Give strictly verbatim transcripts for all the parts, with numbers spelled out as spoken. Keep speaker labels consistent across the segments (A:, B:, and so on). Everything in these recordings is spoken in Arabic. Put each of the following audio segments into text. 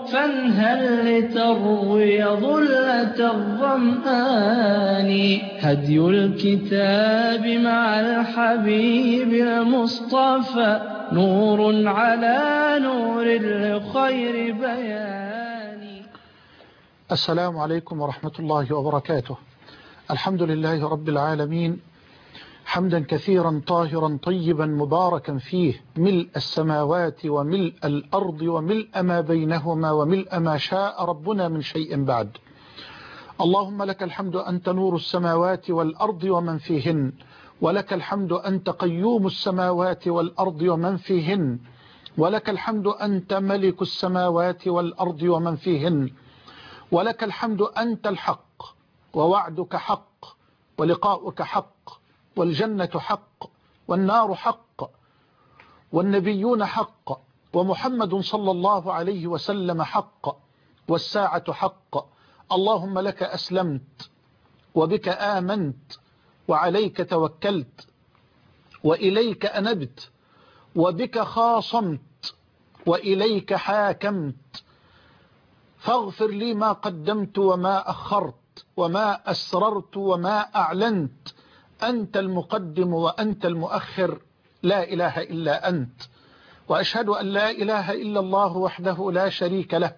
A: فانهل لتروي ظلة الظمآن. هدي الكتاب مع الحبيب المصطفى نور على نور لخير بيان.
B: السلام عليكم ورحمة الله وبركاته. الحمد لله رب العالمين، حمدا كثيرا طاهرا طيبا مباركا فيه، ملء السماوات وملء الأرض وملء ما بينهما وملء ما شاء ربنا من شيء بعد. اللهم لك الحمد أنت نور السماوات والأرض ومن فيهن، ولك الحمد أنت قيوم السماوات والأرض ومن فيهن، ولك الحمد أنت ملك السماوات والأرض ومن فيهن، ولك الحمد أنت الحق ووعدك حق ولقاؤك حق والجنة حق والنار حق والنبيون حق ومحمد صلى الله عليه وسلم حق والساعة حق. اللهم لك أسلمت وبك آمنت وعليك توكلت وإليك أنبت وبك خاصمت وإليك حاكمت، فاغفر لي ما قدمت وما أخرت وما أسررت وما أعلنت، أنت المقدم وأنت المؤخر، لا إله إلا أنت. وأشهد أن لا إله إلا الله وحده لا شريك له،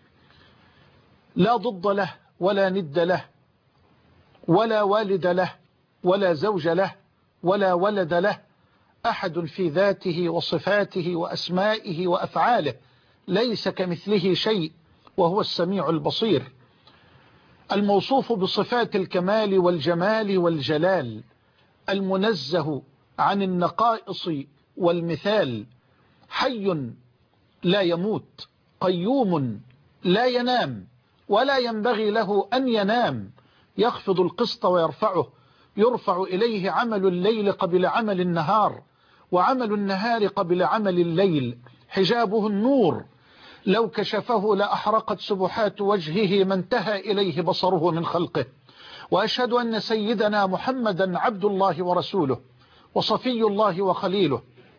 B: لا ضد له ولا ند له ولا والد له ولا زوج له ولا ولد له، أحد في ذاته وصفاته وأسمائه وأفعاله، ليس كمثله شيء وهو السميع البصير، الموصوف بصفات الكمال والجمال والجلال، المنزه عن النقائص والمثال، حي لا يموت، قيوم لا ينام ولا ينبغي له أن ينام، يخفض القسط ويرفعه، يرفع إليه عمل الليل قبل عمل النهار وعمل النهار قبل عمل الليل، حجابه النور، لو كشفه لأحرقت سبحات وجهه ما انتهى إليه بصره من خلقه. وأشهد أن سيدنا محمدا عبد الله ورسوله وصفي الله وخليله،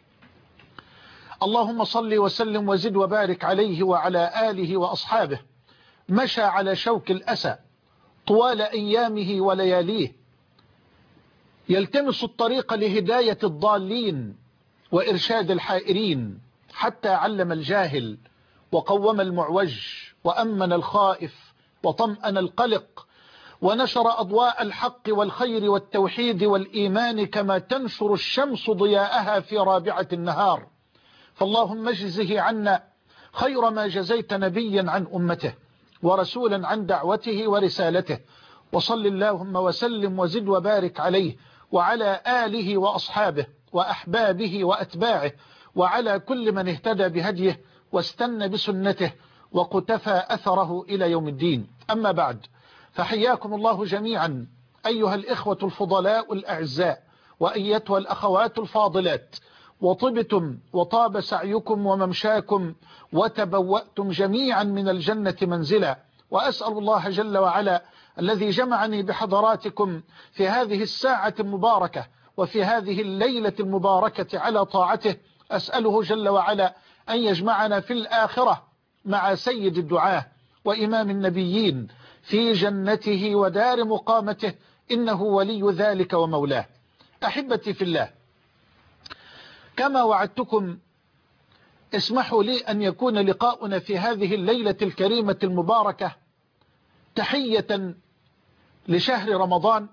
B: اللهم صل وسلم وزد وبارك عليه وعلى آله وأصحابه، مشى على شوك الأسى طوال أيامه ولياليه، يلتمس الطريق لهداية الضالين وإرشاد الحائرين، حتى علم الجاهل وقوم المعوج وأمن الخائف وطمأن القلق، ونشر أضواء الحق والخير والتوحيد والإيمان كما تنشر الشمس ضياءها في رابعة النهار. فاللهم اجزه عنا خير ما جزيت نبيا عن أمته ورسولا عن دعوته ورسالته، وصل اللهم وسلم وزد وبارك عليه وعلى آله وأصحابه وأحبابه وأتباعه وعلى كل من اهتدى بهديه واستنى بسنته وقتفى أثره إلى يوم الدين. أما بعد، فحياكم الله جميعا أيها الإخوة الفضلاء الأعزاء وأيتها الأخوات الفاضلات، وطبتم وطاب سعيكم وممشاكم وتبوأتم جميعا من الجنة منزلا. وأسأل الله جل وعلا الذي جمعني بحضراتكم في هذه الساعة المباركة وفي هذه الليلة المباركة على طاعته، أسأله جل وعلا أن يجمعنا في الآخرة مع سيد الدعاة وإمام النبيين في جنته ودار مقامته، إنه ولي ذلك ومولاه. أحبتي في الله، كما وعدتكم، اسمحوا لي أن يكون لقاؤنا في هذه الليلة الكريمة المباركة تحية لشهر رمضان،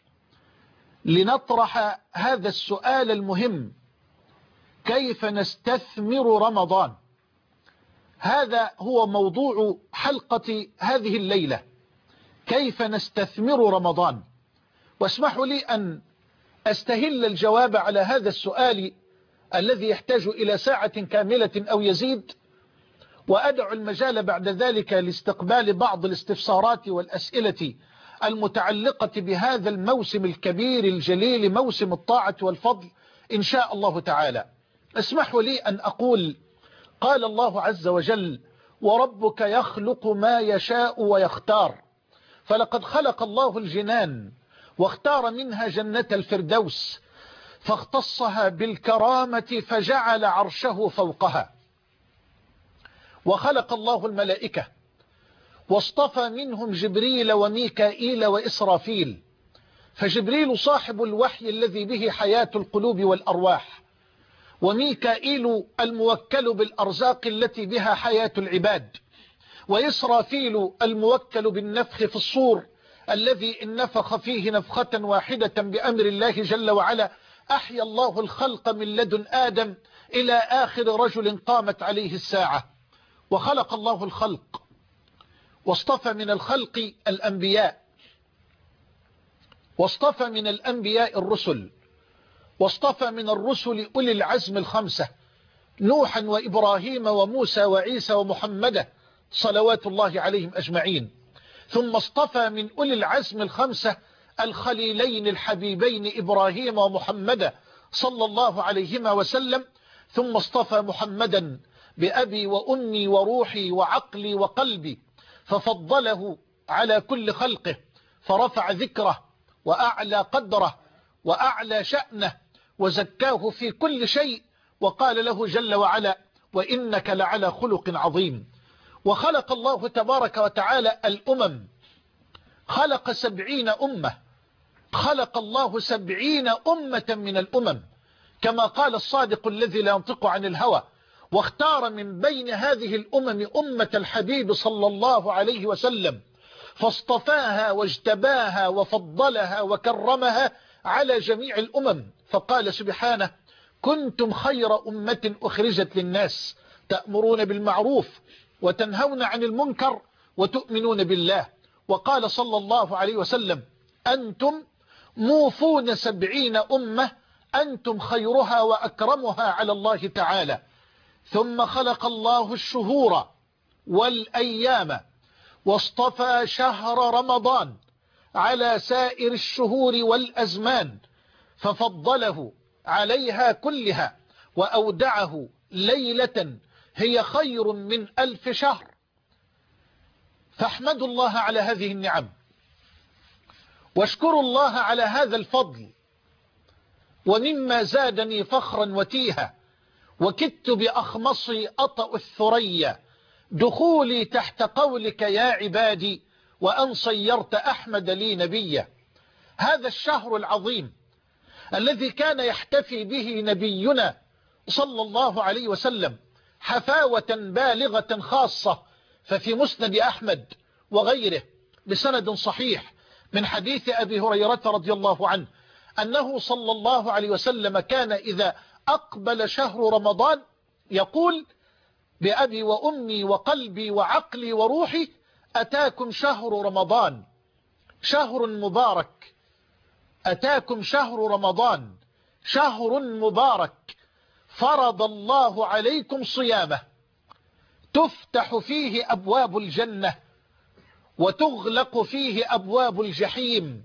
B: لنطرح هذا السؤال المهم: كيف نستثمر رمضان؟ هذا هو موضوع حلقة هذه الليلة، كيف نستثمر رمضان. واسمحوا لي أن أستهل الجواب على هذا السؤال الذي يحتاج إلى ساعة كاملة أو يزيد، وأدع المجال بعد ذلك لاستقبال بعض الاستفسارات والأسئلة المتعلقة بهذا الموسم الكبير الجليل، موسم الطاعة والفضل إن شاء الله تعالى. اسمحوا لي أن أقول: قال الله عز وجل: وربك يخلق ما يشاء ويختار. فلقد خلق الله الجنان واختار منها جنة الفردوس، فاختصها بالكرامة فجعل عرشه فوقها. وخلق الله الملائكة واصطفى منهم جبريل وميكائيل وإسرافيل، فجبريل صاحب الوحي الذي به حياة القلوب والأرواح، وميكائيل الموكل بالأرزاق التي بها حياة العباد، وإسرافيل الموكل بالنفخ في الصور الذي إن نفخ فيه نفخة واحدة بأمر الله جل وعلا أحيا الله الخلق من لدن آدم إلى آخر رجل قامت عليه الساعة. وخلق الله الخلق واصطفى من الخلق الأنبياء، واصطفى من الأنبياء الرسل، واصطفى من الرسل أولي العزم الخمسة نوحا وإبراهيم وموسى وعيسى ومحمد صلوات الله عليهم أجمعين. ثم اصطفى من أولي العزم الخمسة الخليلين الحبيبين إبراهيم ومحمد صلى الله عليهما وسلم. ثم اصطفى محمدا بأبي وأمي وروحي وعقلي وقلبي، ففضله على كل خلقه، فرفع ذكره وأعلى قدره وأعلى شأنه وزكاه في كل شيء، وقال له جل وعلا: وإنك لعلى خلق عظيم. وخلق الله تبارك وتعالى الأمم، خلق سبعين أمة، خلق الله سبعين أمة من الأمم كما قال الصادق الذي لا ينطق عن الهوى، واختار من بين هذه الأمم أمة الحبيب صلى الله عليه وسلم، فاصطفاها واجتباها وفضلها وكرمها على جميع الأمم، فقال سبحانه: كنتم خير أمة أخرجت للناس تأمرون بالمعروف وتنهون عن المنكر وتؤمنون بالله. وقال صلى الله عليه وسلم: أنتم موفون سبعين أمة أنتم خيرها وأكرمها على الله تعالى. ثم خلق الله الشهور والأيام، واصطفى شهر رمضان على سائر الشهور والأزمان، ففضله عليها كلها وأودعه ليلة هي خير من ألف شهر. فاحمدوا الله على هذه النعم، واشكروا الله على هذا الفضل. ومما زادني فخرا وتيها وكدت بأخمصي أطأ الثريا دخولي تحت قولك يا عبادي وأن صيرت أحمد لي نبيا. هذا الشهر العظيم الذي كان يحتفي به نبينا صلى الله عليه وسلم حفاوة بالغة خاصة، ففي مسند أحمد وغيره بسند صحيح من حديث أبي هريرة رضي الله عنه أنه صلى الله عليه وسلم كان إذا أقبل شهر رمضان يقول: بأبي وأمي وقلبي وعقلي وروحي أتاكم شهر رمضان، شهر مبارك، أتاكم شهر رمضان شهر مبارك فرض الله عليكم صيامه، تفتح فيه أبواب الجنة وتغلق فيه أبواب الجحيم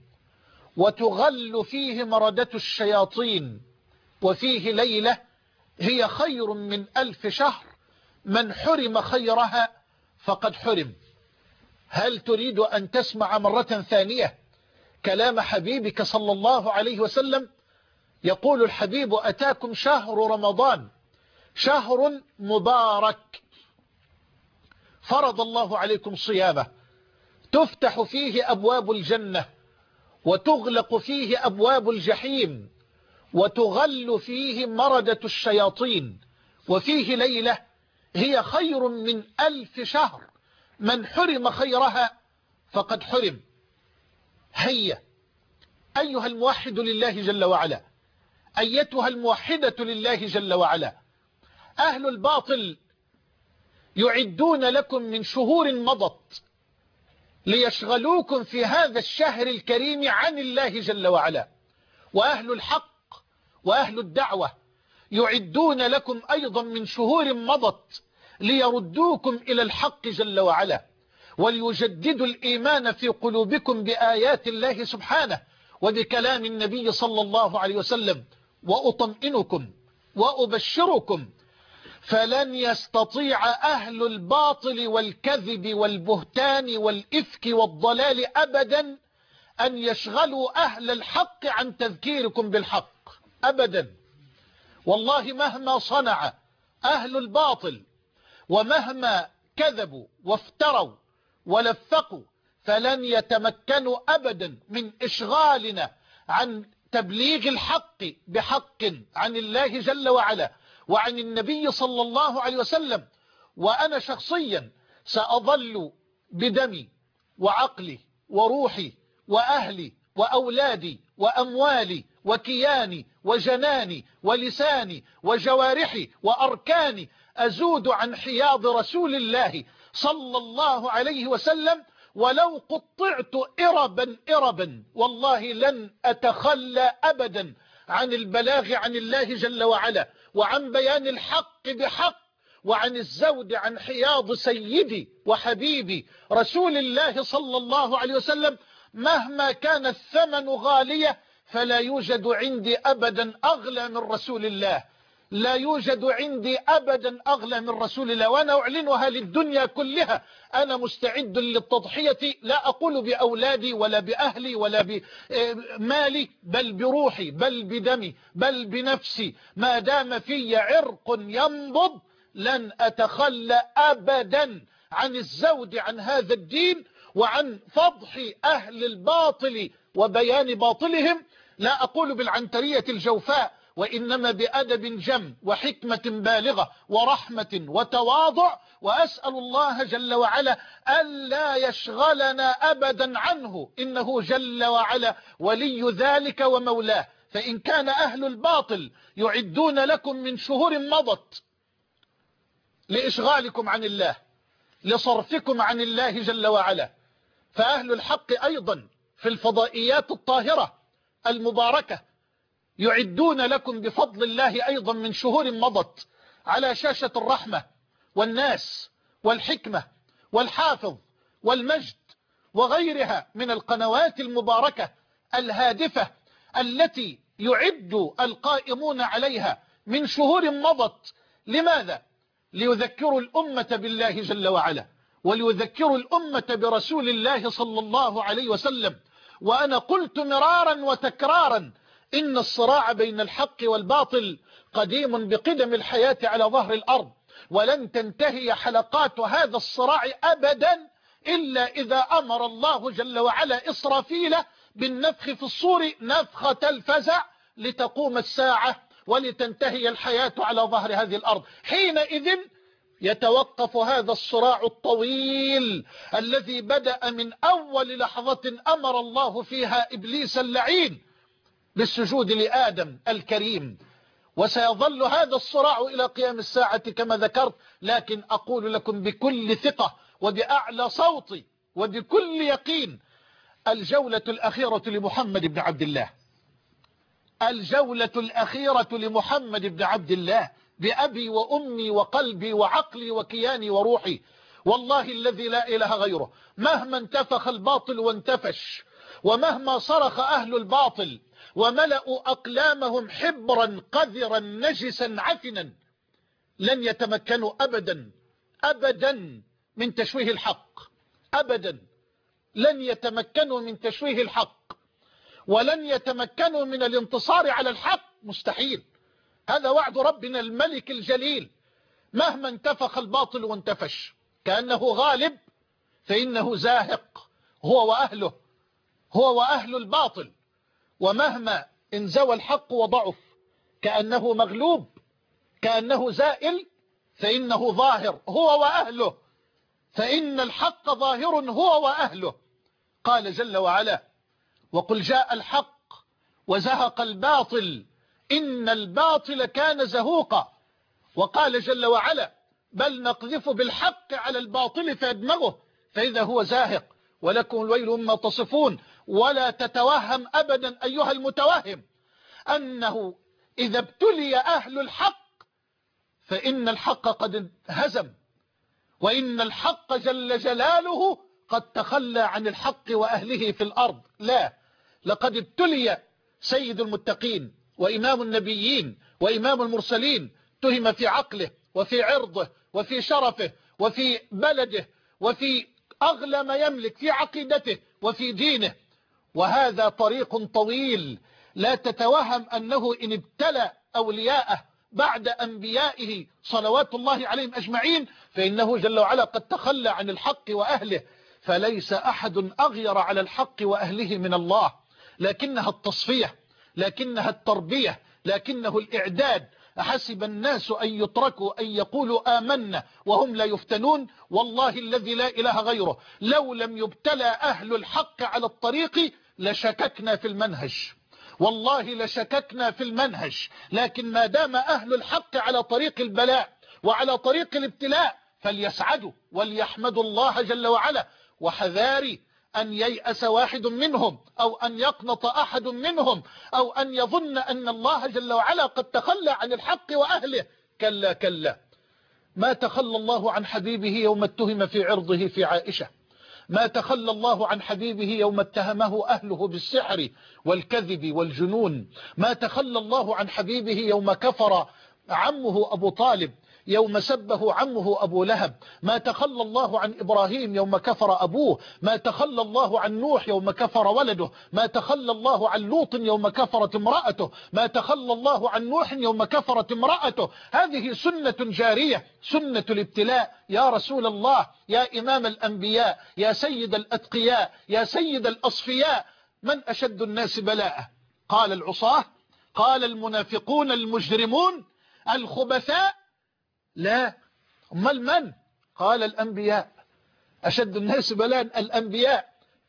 B: وتغل فيه مردة الشياطين، وفيه ليلة هي خير من ألف شهر، من حرم خيرها فقد حرم. هل تريد أن تسمع مرة ثانية كلام حبيبك صلى الله عليه وسلم؟ يقول الحبيب: أتاكم شهر رمضان شهر مبارك فرض الله عليكم صيامه، تفتح فيه أبواب الجنة وتغلق فيه أبواب الجحيم وتغل فيه مردة الشياطين، وفيه ليلة هي خير من ألف شهر، من حرم خيرها فقد حرم. هيا أيها الموحد لله جل وعلا، أيتها الموحدة لله جل وعلا، أهل الباطل يعدون لكم من شهور مضت ليشغلوكم في هذا الشهر الكريم عن الله جل وعلا، وأهل الحق وأهل الدعوة يعدون لكم أيضا من شهور مضت ليردوكم إلى الحق جل وعلا، وليجددوا الإيمان في قلوبكم بآيات الله سبحانه وبكلام النبي صلى الله عليه وسلم. وأطمئنكم وأبشركم فلن يستطيع أهل الباطل والكذب والبهتان والإفك والضلال أبدا أن يشغلوا أهل الحق عن تذكيركم بالحق أبدا. والله مهما صنع أهل الباطل ومهما كذبوا وافتروا ولفقوا فلن يتمكنوا أبدا من إشغالنا عن تبليغ الحق بحق عن الله جل وعلا وعن النبي صلى الله عليه وسلم. وأنا شخصيا سأظل بدمي وعقلي وروحي وأهلي وأولادي وأموالي وكياني وجناني ولساني وجوارحي وأركاني أزود عن حياض رسول الله صلى الله عليه وسلم، ولو قطعت إربا إربا والله لن أتخلى أبدا عن البلاغ عن الله جل وعلا وعن بيان الحق بحق وعن الزود عن حياض سيدي وحبيبي رسول الله صلى الله عليه وسلم. مهما كان الثمن غالية فلا يوجد عندي أبدا أغلى من رسول الله، لا يوجد عندي أبدا أغلى من رسول الله، وأنا أعلنها للدنيا كلها. أنا مستعد للتضحية، لا أقول بأولادي ولا بأهلي ولا بمالي، بل بروحي بل بدمي بل بنفسي. ما دام في عرق ينبض لن أتخلى أبدا عن الزود عن هذا الدين وعن فضح أهل الباطل وبيان باطلهم. لا أقول بالعنترية الجوفاء، وإنما بأدب جم وحكمة بالغة ورحمة وتواضع، وأسأل الله جل وعلا ألا يشغلنا أبدا عنه، إنه جل وعلا ولي ذلك ومولاه. فإن كان أهل الباطل يعدون لكم من شهور مضت لإشغالكم عن الله لصرفكم عن الله جل وعلا، فأهل الحق أيضا في الفضائيات الطاهرة المباركة يعدون لكم بفضل الله أيضا من شهور مضت على شاشة الرحمة والناس والحكمة والحافظ والمجد وغيرها من القنوات المباركة الهادفة التي يعد القائمون عليها من شهور مضت. لماذا؟ ليذكروا الأمة بالله جل وعلا وليذكروا الأمة برسول الله صلى الله عليه وسلم. وأنا قلت مرارا وتكرارا إن الصراع بين الحق والباطل قديم بقدم الحياة على ظهر الأرض، ولن تنتهي حلقات هذا الصراع أبدا إلا إذا أمر الله جل وعلا إسرافيل بالنفخ في الصور نفخة الفزع لتقوم الساعة ولتنتهي الحياة على ظهر هذه الأرض. حينئذ يتوقف هذا الصراع الطويل الذي بدأ من أول لحظة أمر الله فيها إبليس اللعين بالسجود لآدم الكريم، وسيظل هذا الصراع إلى قيام الساعة كما ذكرت. لكن أقول لكم بكل ثقة وبأعلى صوتي وبكل يقين، الجولة الأخيرة لمحمد بن عبد الله، الجولة الأخيرة لمحمد بن عبد الله بأبي وأمي وقلبي وعقلي وكياني وروحي، والله الذي لا إله غيره. مهما انتفخ الباطل وانتفش، ومهما صرخ أهل الباطل وملأوا أقلامهم حبرا قذرا نجسا عفنا، لن يتمكنوا أبدا أبدا من تشويه الحق، أبدا لن يتمكنوا من تشويه الحق، ولن يتمكنوا من الانتصار على الحق، مستحيل. هذا وعد ربنا الملك الجليل. مهما انتفخ الباطل وانتفش كأنه غالب فإنه زاهق هو وأهله، هو وأهل الباطل. ومهما انزوى الحق وضعف كأنه مغلوب، كأنه زائل، فإنه ظاهر هو وأهله، فإن الحق ظاهر هو وأهله. قال جل وعلا: وقل جاء الحق وزهق الباطل إن الباطل كان زهوقا. وقال جل وعلا: بل نقذف بالحق على الباطل فيدمغه فإذا هو زاهق ولكم الويل مما تصفون. ولا تتوهم أبدا أيها المتوهم أنه إذا ابتلي أهل الحق فإن الحق قد انهزم، وإن الحق جل جلاله قد تخلى عن الحق وأهله في الأرض. لا، لقد ابتلي سيد المتقين وإمام النبيين وإمام المرسلين، تهم في عقله وفي عرضه وفي شرفه وفي بلده وفي أغلى ما يملك، في عقيدته وفي دينه. وهذا طريق طويل، لا تتوهم أنه إن ابتلى أولياءه بعد أنبيائه صلوات الله عليهم أجمعين، فإنه جل وعلا قد تخلى عن الحق وأهله، فليس أحد أغير على الحق وأهله من الله، لكنها التصفية، لكنها التربية، لكنه الإعداد. أحسب الناس أن يتركوا أن يقولوا آمنا وهم لا يفتنون؟ والله الذي لا إله غيره لو لم يبتلى أهل الحق على الطريق لشككنا في المنهج، والله لشككنا في المنهج، لكن ما دام أهل الحق على طريق البلاء وعلى طريق الابتلاء فليسعدوا وليحمدوا الله جل وعلا. وحذاري أن ييأس واحد منهم أو أن يقنط أحد منهم أو أن يظن أن الله جل وعلا قد تخلى عن الحق وأهله. كلا كلا، ما تخلى الله عن حبيبه يوم اتهم في عرضه في عائشة، ما تخلى الله عن حبيبه يوم اتهمه أهله بالسحر والكذب والجنون، ما تخلى الله عن حبيبه يوم كفر عمه أبو طالب، يوم سبه عمه أبو لهب، ما تخلى الله عن إبراهيم يوم كفر أبوه، ما تخلى الله عن نوح يوم كفر ولده، ما تخلى الله عن لوط يوم كفرت امرأته، ما تخلى الله عن نوح يوم كفرت امرأته. هذه سنة جارية، سنة الابتلاء. يا رسول الله، يا إمام الأنبياء، يا سيد الأتقياء، يا سيد الأصفياء، من أشد الناس بلاء؟ قال العصاة، قال المنافقون المجرمون الخبثاء. لا، امال من؟ قال الأنبياء. أشد الناس بلاء الأنبياء،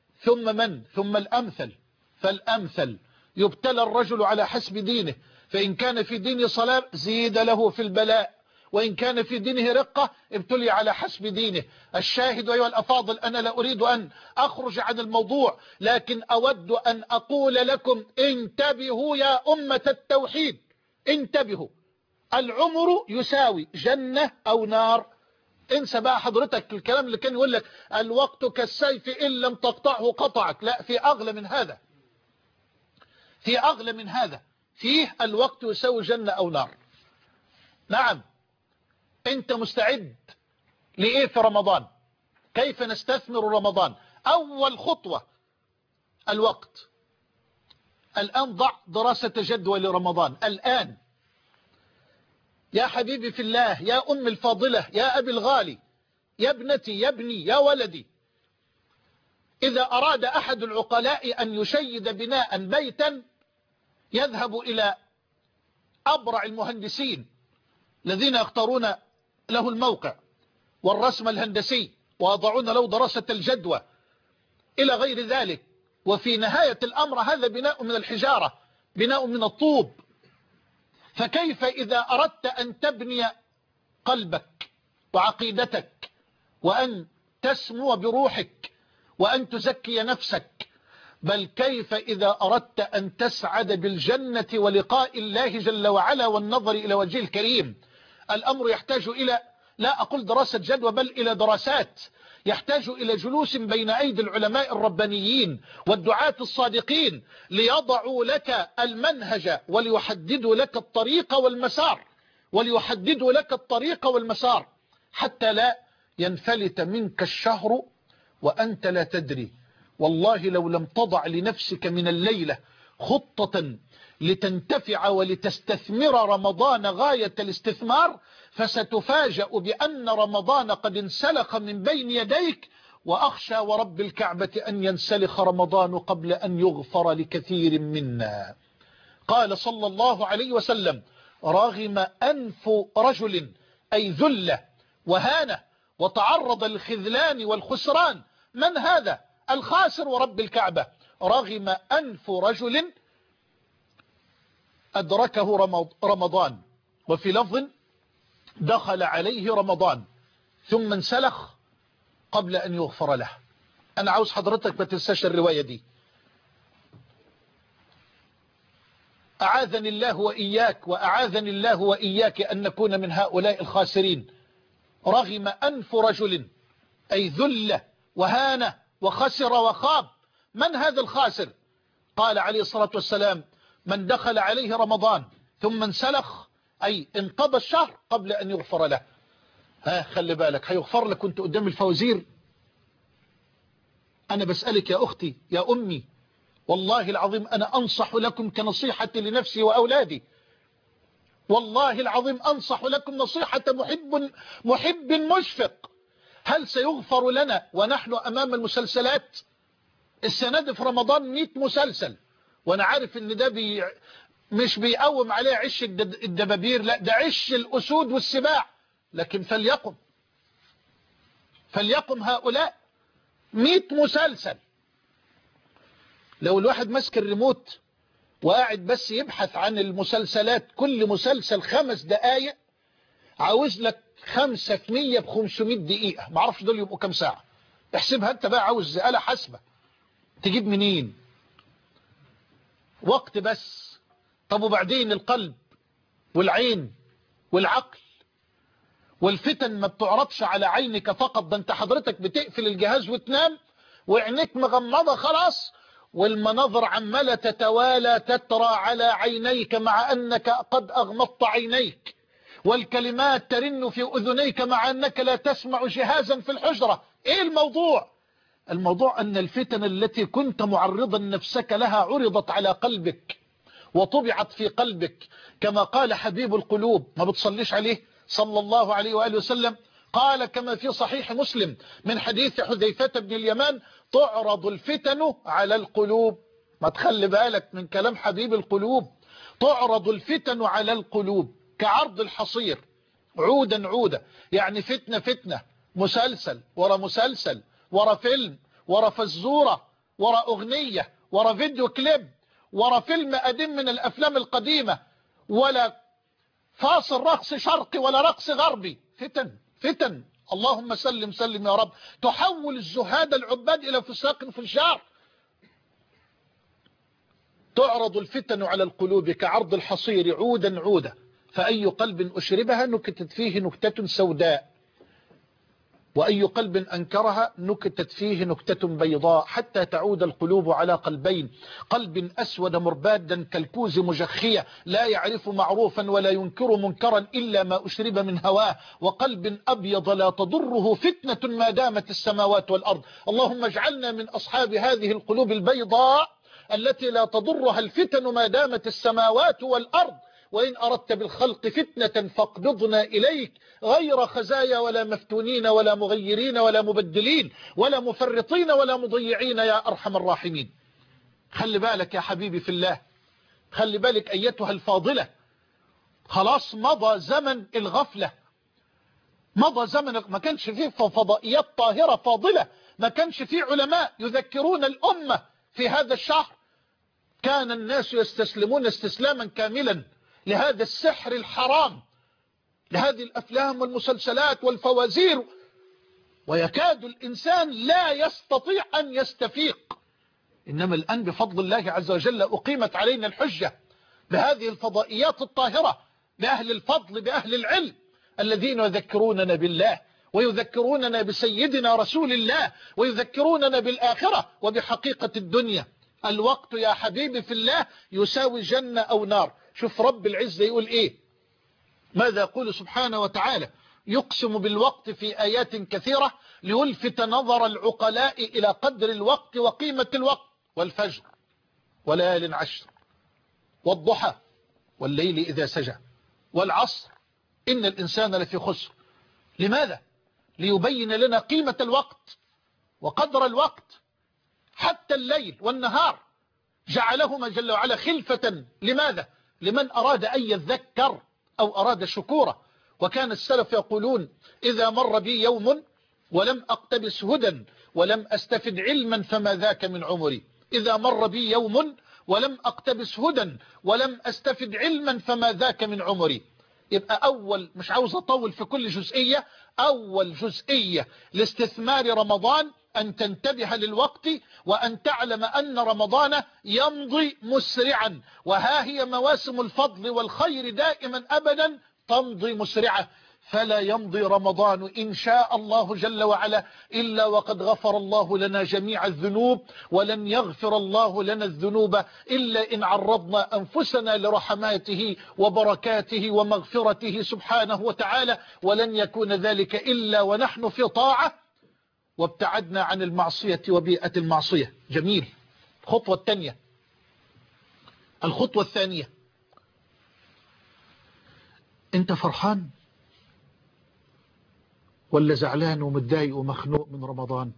B: ثم من؟ ثم الأمثل فالأمثل. يبتلى الرجل على حسب دينه، فإن كان في دينه صلاة زيد له في البلاء، وإن كان في دينه رقة ابتلي على حسب دينه. الشاهد أيها الأفاضل، أنا لا أريد أن أخرج عن الموضوع، لكن أود أن أقول لكم انتبهوا يا أمة التوحيد، انتبهوا. العمر يساوي جنة أو نار. انسى بقى حضرتك الكلام اللي كان يقول لك الوقت كالسيف إن لم تقطعه قطعك. لا، في أغلى من هذا، في أغلى من هذا. فيه الوقت يساوي جنة أو نار. نعم، انت مستعد لإيه في رمضان؟ كيف نستثمر رمضان؟ أول خطوة الوقت. الآن ضع دراسة جدوى لرمضان الآن. يا حبيبي في الله، يا أم الفاضلة، يا أبي الغالي، يا ابنتي، يا ابني، يا ولدي، إذا أراد أحد العقلاء أن يشيد بناء بيتا يذهب إلى أبرع المهندسين الذين يختارون له الموقع والرسم الهندسي ويضعون له دراسة الجدوى إلى غير ذلك، وفي نهاية الأمر هذا بناء من الحجارة، بناء من الطوب. فكيف إذا أردت أن تبني قلبك وعقيدتك وأن تسمو بروحك وأن تزكي نفسك؟ بل كيف إذا أردت أن تسعد بالجنة ولقاء الله جل وعلا والنظر إلى وجهه الكريم؟ الأمر يحتاج إلى، لا أقول دراسة جدوى، بل إلى دراسات، يحتاج إلى جلوس بين أيدي العلماء الربانيين والدعاة الصادقين ليضعوا لك المنهج وليحددوا لك الطريق والمسار، وليحددوا لك الطريق والمسار حتى لا ينفلت منك الشهر وأنت لا تدري. والله لو لم تضع لنفسك من الليلة خطة لتنتفع ولتستثمر رمضان غاية الاستثمار فستفاجأ بأن رمضان قد انسلخ من بين يديك، وأخشى ورب الكعبة أن ينسلخ رمضان قبل أن يغفر لكثير منا. قال صلى الله عليه وسلم: رغم أنف رجل، أي ذل وهانة وتعرض للخذلان والخسران. من هذا؟ الخاسر ورب الكعبة. رغم أنف رجل أدركه رمضان، وفي لفظ دخل عليه رمضان ثم انسلخ قبل أن يغفر له. أنا عاوز حضرتك ما تنساش الرواية دي. أعاذني الله وإياك وأعاذني الله وإياك أن نكون من هؤلاء الخاسرين. رغم أنف رجل، أي ذل وهان وخسر وخاب. من هذا الخاسر؟ قال عليه الصلاة والسلام: من دخل عليه رمضان ثم انسلخ، أي انقضى الشهر قبل أن يغفر له. ها، خلي بالك، هيغفر لك كنت قدام الفوزير؟ أنا بسألك يا أختي يا أمي، والله العظيم أنا أنصح لكم كنصيحة لنفسي وأولادي. والله العظيم أنصح لكم نصيحة محب محب مشفق. هل سيغفر لنا ونحن أمام المسلسلات؟ السنة دي في رمضان مئة مسلسل، وأنا عارف إن ده بي مش بيقوم عليه عش الدبابير، لا ده عش الأسود والسباع، لكن فليقم فليقم هؤلاء مئة مسلسل. لو الواحد ماسك الريموت وقاعد بس يبحث عن المسلسلات، كل مسلسل خمس دقايق، عاوز لك خمسة في مية بخمسمائة دقيقة، معرفش دول يبقوا كام ساعة. احسبها انت بقى، عاوز آلة حاسبة تجيب منين وقت بس؟ طب وبعدين القلب والعين والعقل والفتن ما بتعرضش على عينك فقط، ده انت حضرتك بتقفل الجهاز وتنام وعينيك مغمضة خلاص، والمناظر عمالة تتوالى تترى على عينيك مع أنك قد أغمضت عينيك، والكلمات ترن في أذنيك مع أنك لا تسمع جهازا في الحجرة. إيه الموضوع؟ الموضوع أن الفتن التي كنت معرضا نفسك لها عرضت على قلبك وطبعت في قلبك، كما قال حبيب القلوب، ما بتصليش عليه صلى الله عليه وآله وسلم، قال كما في صحيح مسلم من حديث حذيفة بن اليمان: تعرض الفتن على القلوب. ما تخلي بالك من كلام حبيب القلوب، تعرض الفتن على القلوب كعرض الحصير عودا عودا، يعني فتنة فتنة، مسلسل ورا مسلسل ورا فيلم ورا فزورة ورا أغنية ورا فيديو كليب ورا فيلم قديم من الأفلام القديمة، ولا فاصل رقص شرقي ولا رقص غربي، فتن فتن. اللهم سلم سلم يا رب. تحول الزهاد العباد إلى فساق فجار. تعرض الفتن على القلوب كعرض الحصير عودا عودا، فأي قلب أشربها نكتت فيه نكتة سوداء، وأي قلب أنكرها نكتت فيه نكتة بيضاء، حتى تعود القلوب على قلبين: قلب أسود مربادا كالكوز مجخية لا يعرف معروفا ولا ينكر منكرا إلا ما أشرب من هواه، وقلب أبيض لا تضره فتنة ما دامت السماوات والأرض. اللهم اجعلنا من أصحاب هذه القلوب البيضاء التي لا تضرها الفتن ما دامت السماوات والأرض. وإن أردت بالخلق فتنة فاقبضنا إليك، غير خزايا ولا مفتونين ولا مغيرين ولا مبدلين ولا مفرطين ولا مضيعين يا أرحم الراحمين. خلي بالك يا حبيبي في الله، خلي بالك أيتها الفاضلة، خلاص مضى زمن الغفلة، مضى زمن ما كانش فيه فضائيات طاهرة فاضلة، ما كانش فيه علماء يذكرون الأمة في هذا الشهر. كان الناس يستسلمون استسلاما كاملا لهذا السحر الحرام، لهذه الأفلام والمسلسلات والفوازير، ويكاد الإنسان لا يستطيع أن يستفيق. إنما الآن بفضل الله عز وجل أقيمت علينا الحجة بهذه الفضائيات الطاهرة، بأهل الفضل بأهل العلم الذين يذكروننا بالله ويذكروننا بسيدنا رسول الله ويذكروننا بالآخرة وبحقيقة الدنيا. الوقت يا حبيبي في الله يساوي جنة أو نار. شوف رب العزة يقول إيه، ماذا يقول سبحانه وتعالى؟ يقسم بالوقت في آيات كثيرة ليلفت نظر العقلاء إلى قدر الوقت وقيمة الوقت: والفجر وليال عشر والضحى والليل إذا سجى والعصر إن الإنسان لفي خسر. لماذا؟ ليبين لنا قيمة الوقت وقدر الوقت. حتى الليل والنهار جعلهما جل وعلا خلفة. لماذا؟ لمن أراد أن يذكر أو أراد شكورا. وكان السلف يقولون: إذا مر بي يوم ولم أقتبس هدى ولم أستفد علما فما ذاك من عمري. إذا مر بي يوم ولم أقتبس هدى ولم أستفد علما فما ذاك من عمري. يبقى أول، مش عاوز أطول في كل جزئية، أول جزئية لاستثمار رمضان أن تنتبه للوقت وأن تعلم أن رمضان يمضي مسرعا، وها هي مواسم الفضل والخير دائما أبدا تمضي مسرعة، فلا يمضي رمضان إن شاء الله جل وعلا إلا وقد غفر الله لنا جميع الذنوب، ولن يغفر الله لنا الذنوب إلا إن عرضنا أنفسنا لرحماته وبركاته ومغفرته سبحانه وتعالى، ولن يكون ذلك إلا ونحن في طاعة وابتعدنا عن المعصية وبيئة المعصية. جميل. الخطوة الثانية، الخطوة الثانية انت فرحان ولا زعلان ومتضايق ومخنوق من رمضان؟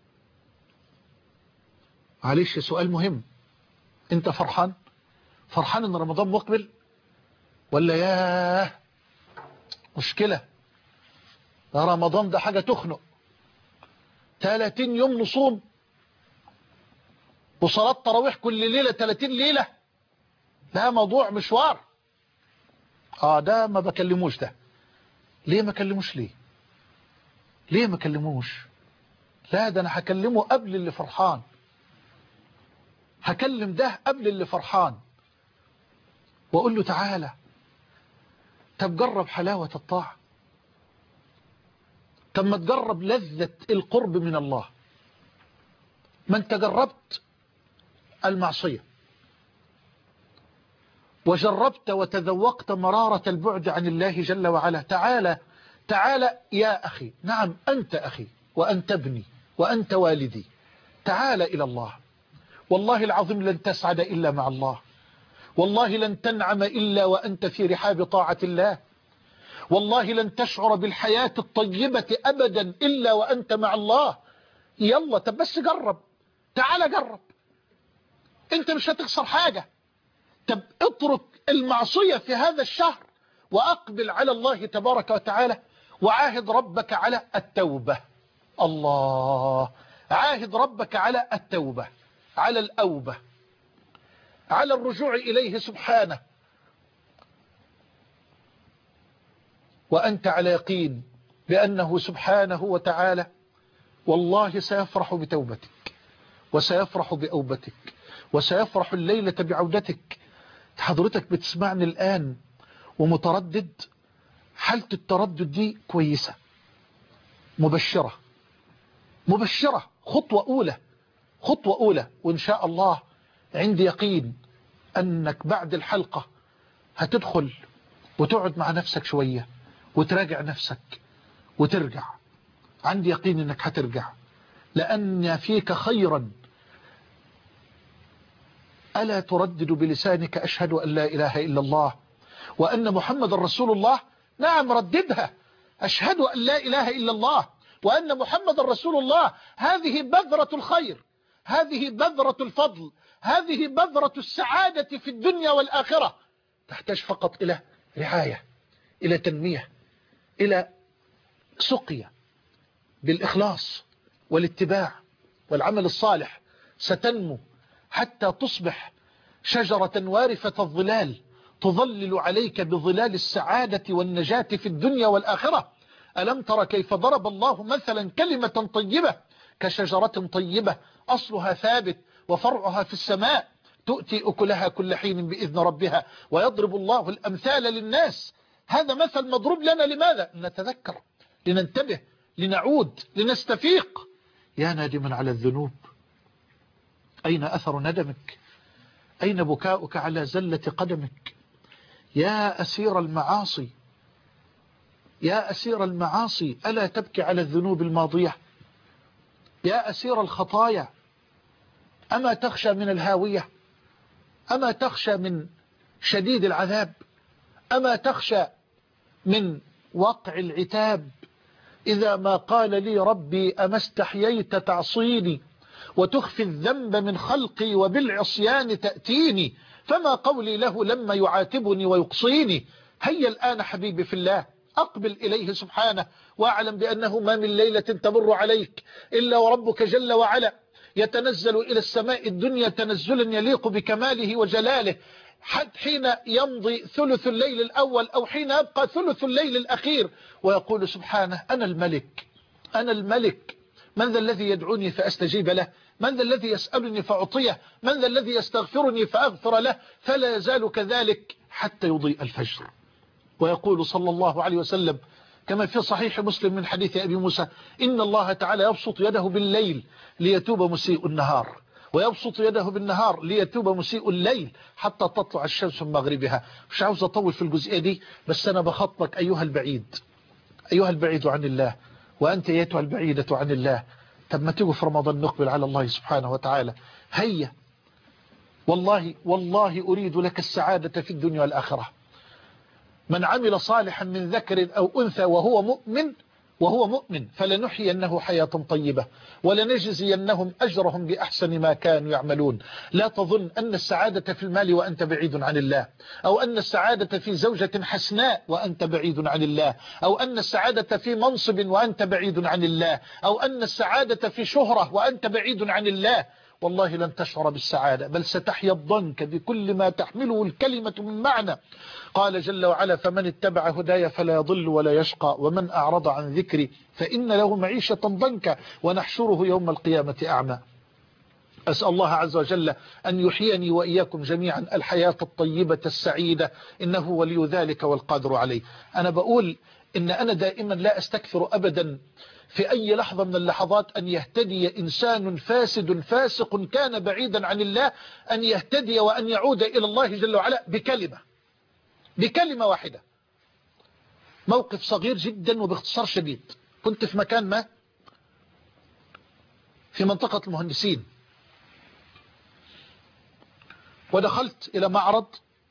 B: معلش سؤال مهم. انت فرحان فرحان ان رمضان مقبل ولا ياه مشكلة ده رمضان ده حاجة تخنق؟ ثلاثين يوم نصوم وصلاة تراويح كل ليلة ثلاثين ليلة، ده موضوع مشوار. اه ده ما بكلموش. ده ليه ما كلموش؟ ليه ليه ما كلموش؟ لا ده انا هكلمه قبل اللي فرحان، هكلم ده قبل اللي فرحان واقول له تعالى طب جرب حلاوة الطاعة، طب ما تجرب لذة القرب من الله. ما انت جربت المعصية وجربت وتذوقت مرارة البعد عن الله جل وعلا. تعالى تعالى يا أخي، نعم أنت أخي وأنت ابني وأنت والدي، تعالى إلى الله. والله العظيم لن تسعد إلا مع الله، والله لن تنعم إلا وأنت في رحاب طاعة الله، والله لن تشعر بالحياة الطيبة أبدا إلا وأنت مع الله. يلا طب بس جرب، تعالى جرب، انت مش هتخسر حاجة. طب اترك المعصية في هذا الشهر وأقبل على الله تبارك وتعالى وعاهد ربك على التوبة. الله، عاهد ربك على التوبة، على الأوبة، على الرجوع إليه سبحانه، وأنت على يقين بأنه سبحانه وتعالى والله سيفرح بتوبتك وسيفرح بأوبتك وسيفرح الليلة بعودتك. حضرتك بتسمعني الآن ومتردد، حالة التردد دي كويسة، مبشرة مبشرة، خطوة أولى خطوة أولى. وإن شاء الله عندي يقين أنك بعد الحلقة هتدخل وتقعد مع نفسك شوية وتراجع نفسك وترجع. عندي يقين أنك هترجع لأن فيك خيرا. ألا تردد بلسانك أشهد أن لا إله إلا الله وأن محمد رسول الله؟ نعم رددها، أشهد أن لا إله إلا الله وأن محمد رسول الله. هذه بذرة الخير، هذه بذرة الفضل، هذه بذرة السعادة في الدنيا والآخرة. تحتاج فقط إلى رعاية، إلى تنمية، إلى سقيا بالإخلاص والاتباع والعمل الصالح. ستنمو حتى تصبح شجرة وارفة الظلال تظلل عليك بظلال السعادة والنجاة في الدنيا والآخرة. ألم تر كيف ضرب الله مثلا كلمة طيبة كشجرة طيبة أصلها ثابت وفرعها في السماء تؤتي أكلها كل حين بإذن ربها ويضرب الله الأمثال للناس. هذا مثل مضروب لنا لماذا؟ لنتذكر، لننتبه، لنعود، لنستفيق. يا نادما على الذنوب، أين أثر ندمك؟ أين بكاؤك على زلة قدمك؟ يا أسير المعاصي، يا أسير المعاصي، ألا تبكي على الذنوب الماضية؟ يا أسير الخطايا، أما تخشى من الهاوية؟ أما تخشى من شديد العذاب؟ أما تخشى من وقع العتاب؟ إذا ما قال لي ربي أما استحييت تعصيني وتخفي الذنب من خلقي وبالعصيان تأتيني، فما قولي له لما يعاتبني ويقصيني. هيا الآن حبيبي في الله أقبل إليه سبحانه واعلم بأنه ما من ليلة تمر عليك إلا وربك جل وعلا يتنزل إلى السماء الدنيا تنزلا يليق بكماله وجلاله، حتى حين يمضي ثلث الليل الأول أو حين يبقى ثلث الليل الأخير، ويقول سبحانه أنا الملك أنا الملك، من ذا الذي يدعوني فأستجيب له؟ من ذا الذي يسألني فأعطيه؟ من ذا الذي يستغفرني فأغفر له؟ فلا يزال كذلك حتى يضيء الفجر. ويقول صلى الله عليه وسلم كما في صحيح مسلم من حديث أبي موسى إن الله تعالى يبسط يده بالليل ليتوب مسيء النهار ويبسط يده بالنهار ليتوب مسيء الليل حتى تطلع الشمس من مغربها. مش عاوز أطول في الجزئية دي، بس أنا بخطبك أيها البعيد، أيها البعيد عن الله، وأنت أيتها البعيدة عن الله. طب ما تيجوا في رمضان نقبل على الله سبحانه وتعالى. هيا والله والله أريد لك السعادة في الدنيا والآخرة. من عمل صالحا من ذكر أو أنثى وهو مؤمن وهو مؤمن فلنحيينه حياة طيبة ولنجزينهم أجرهم بأحسن ما كانوا يعملون. لا تظن أن السعادة في المال وأنت بعيد عن الله، أو أن السعادة في زوجة حسناء وأنت بعيد عن الله، أو أن السعادة في منصب وأنت بعيد عن الله، أو أن السعادة في شهرة وأنت بعيد عن الله. والله لن تشعر بالسعادة، بل ستحيا الضنك بكل ما تحمله الكلمة من معنى. قال جل وعلا: فمن اتبع هداي فلا يضل ولا يشقى ومن أعرض عن ذكري فإن له معيشة ضنكا ونحشره يوم القيامة أعمى. أسأل الله عز وجل أن يحييني وإياكم جميعا الحياة الطيبة السعيدة، إنه ولي ذلك والقادر عليه. أنا بقول إن أنا دائما لا أستكثر أبدا في أي لحظة من اللحظات أن يهتدي إنسان فاسد فاسق كان بعيدا عن الله، أن يهتدي وأن يعود إلى الله جل وعلا بكلمة بكلمة واحدة. موقف صغير جدا وباختصار شديد. كنت في مكان ما في منطقة المهندسين، ودخلت إلى معرض،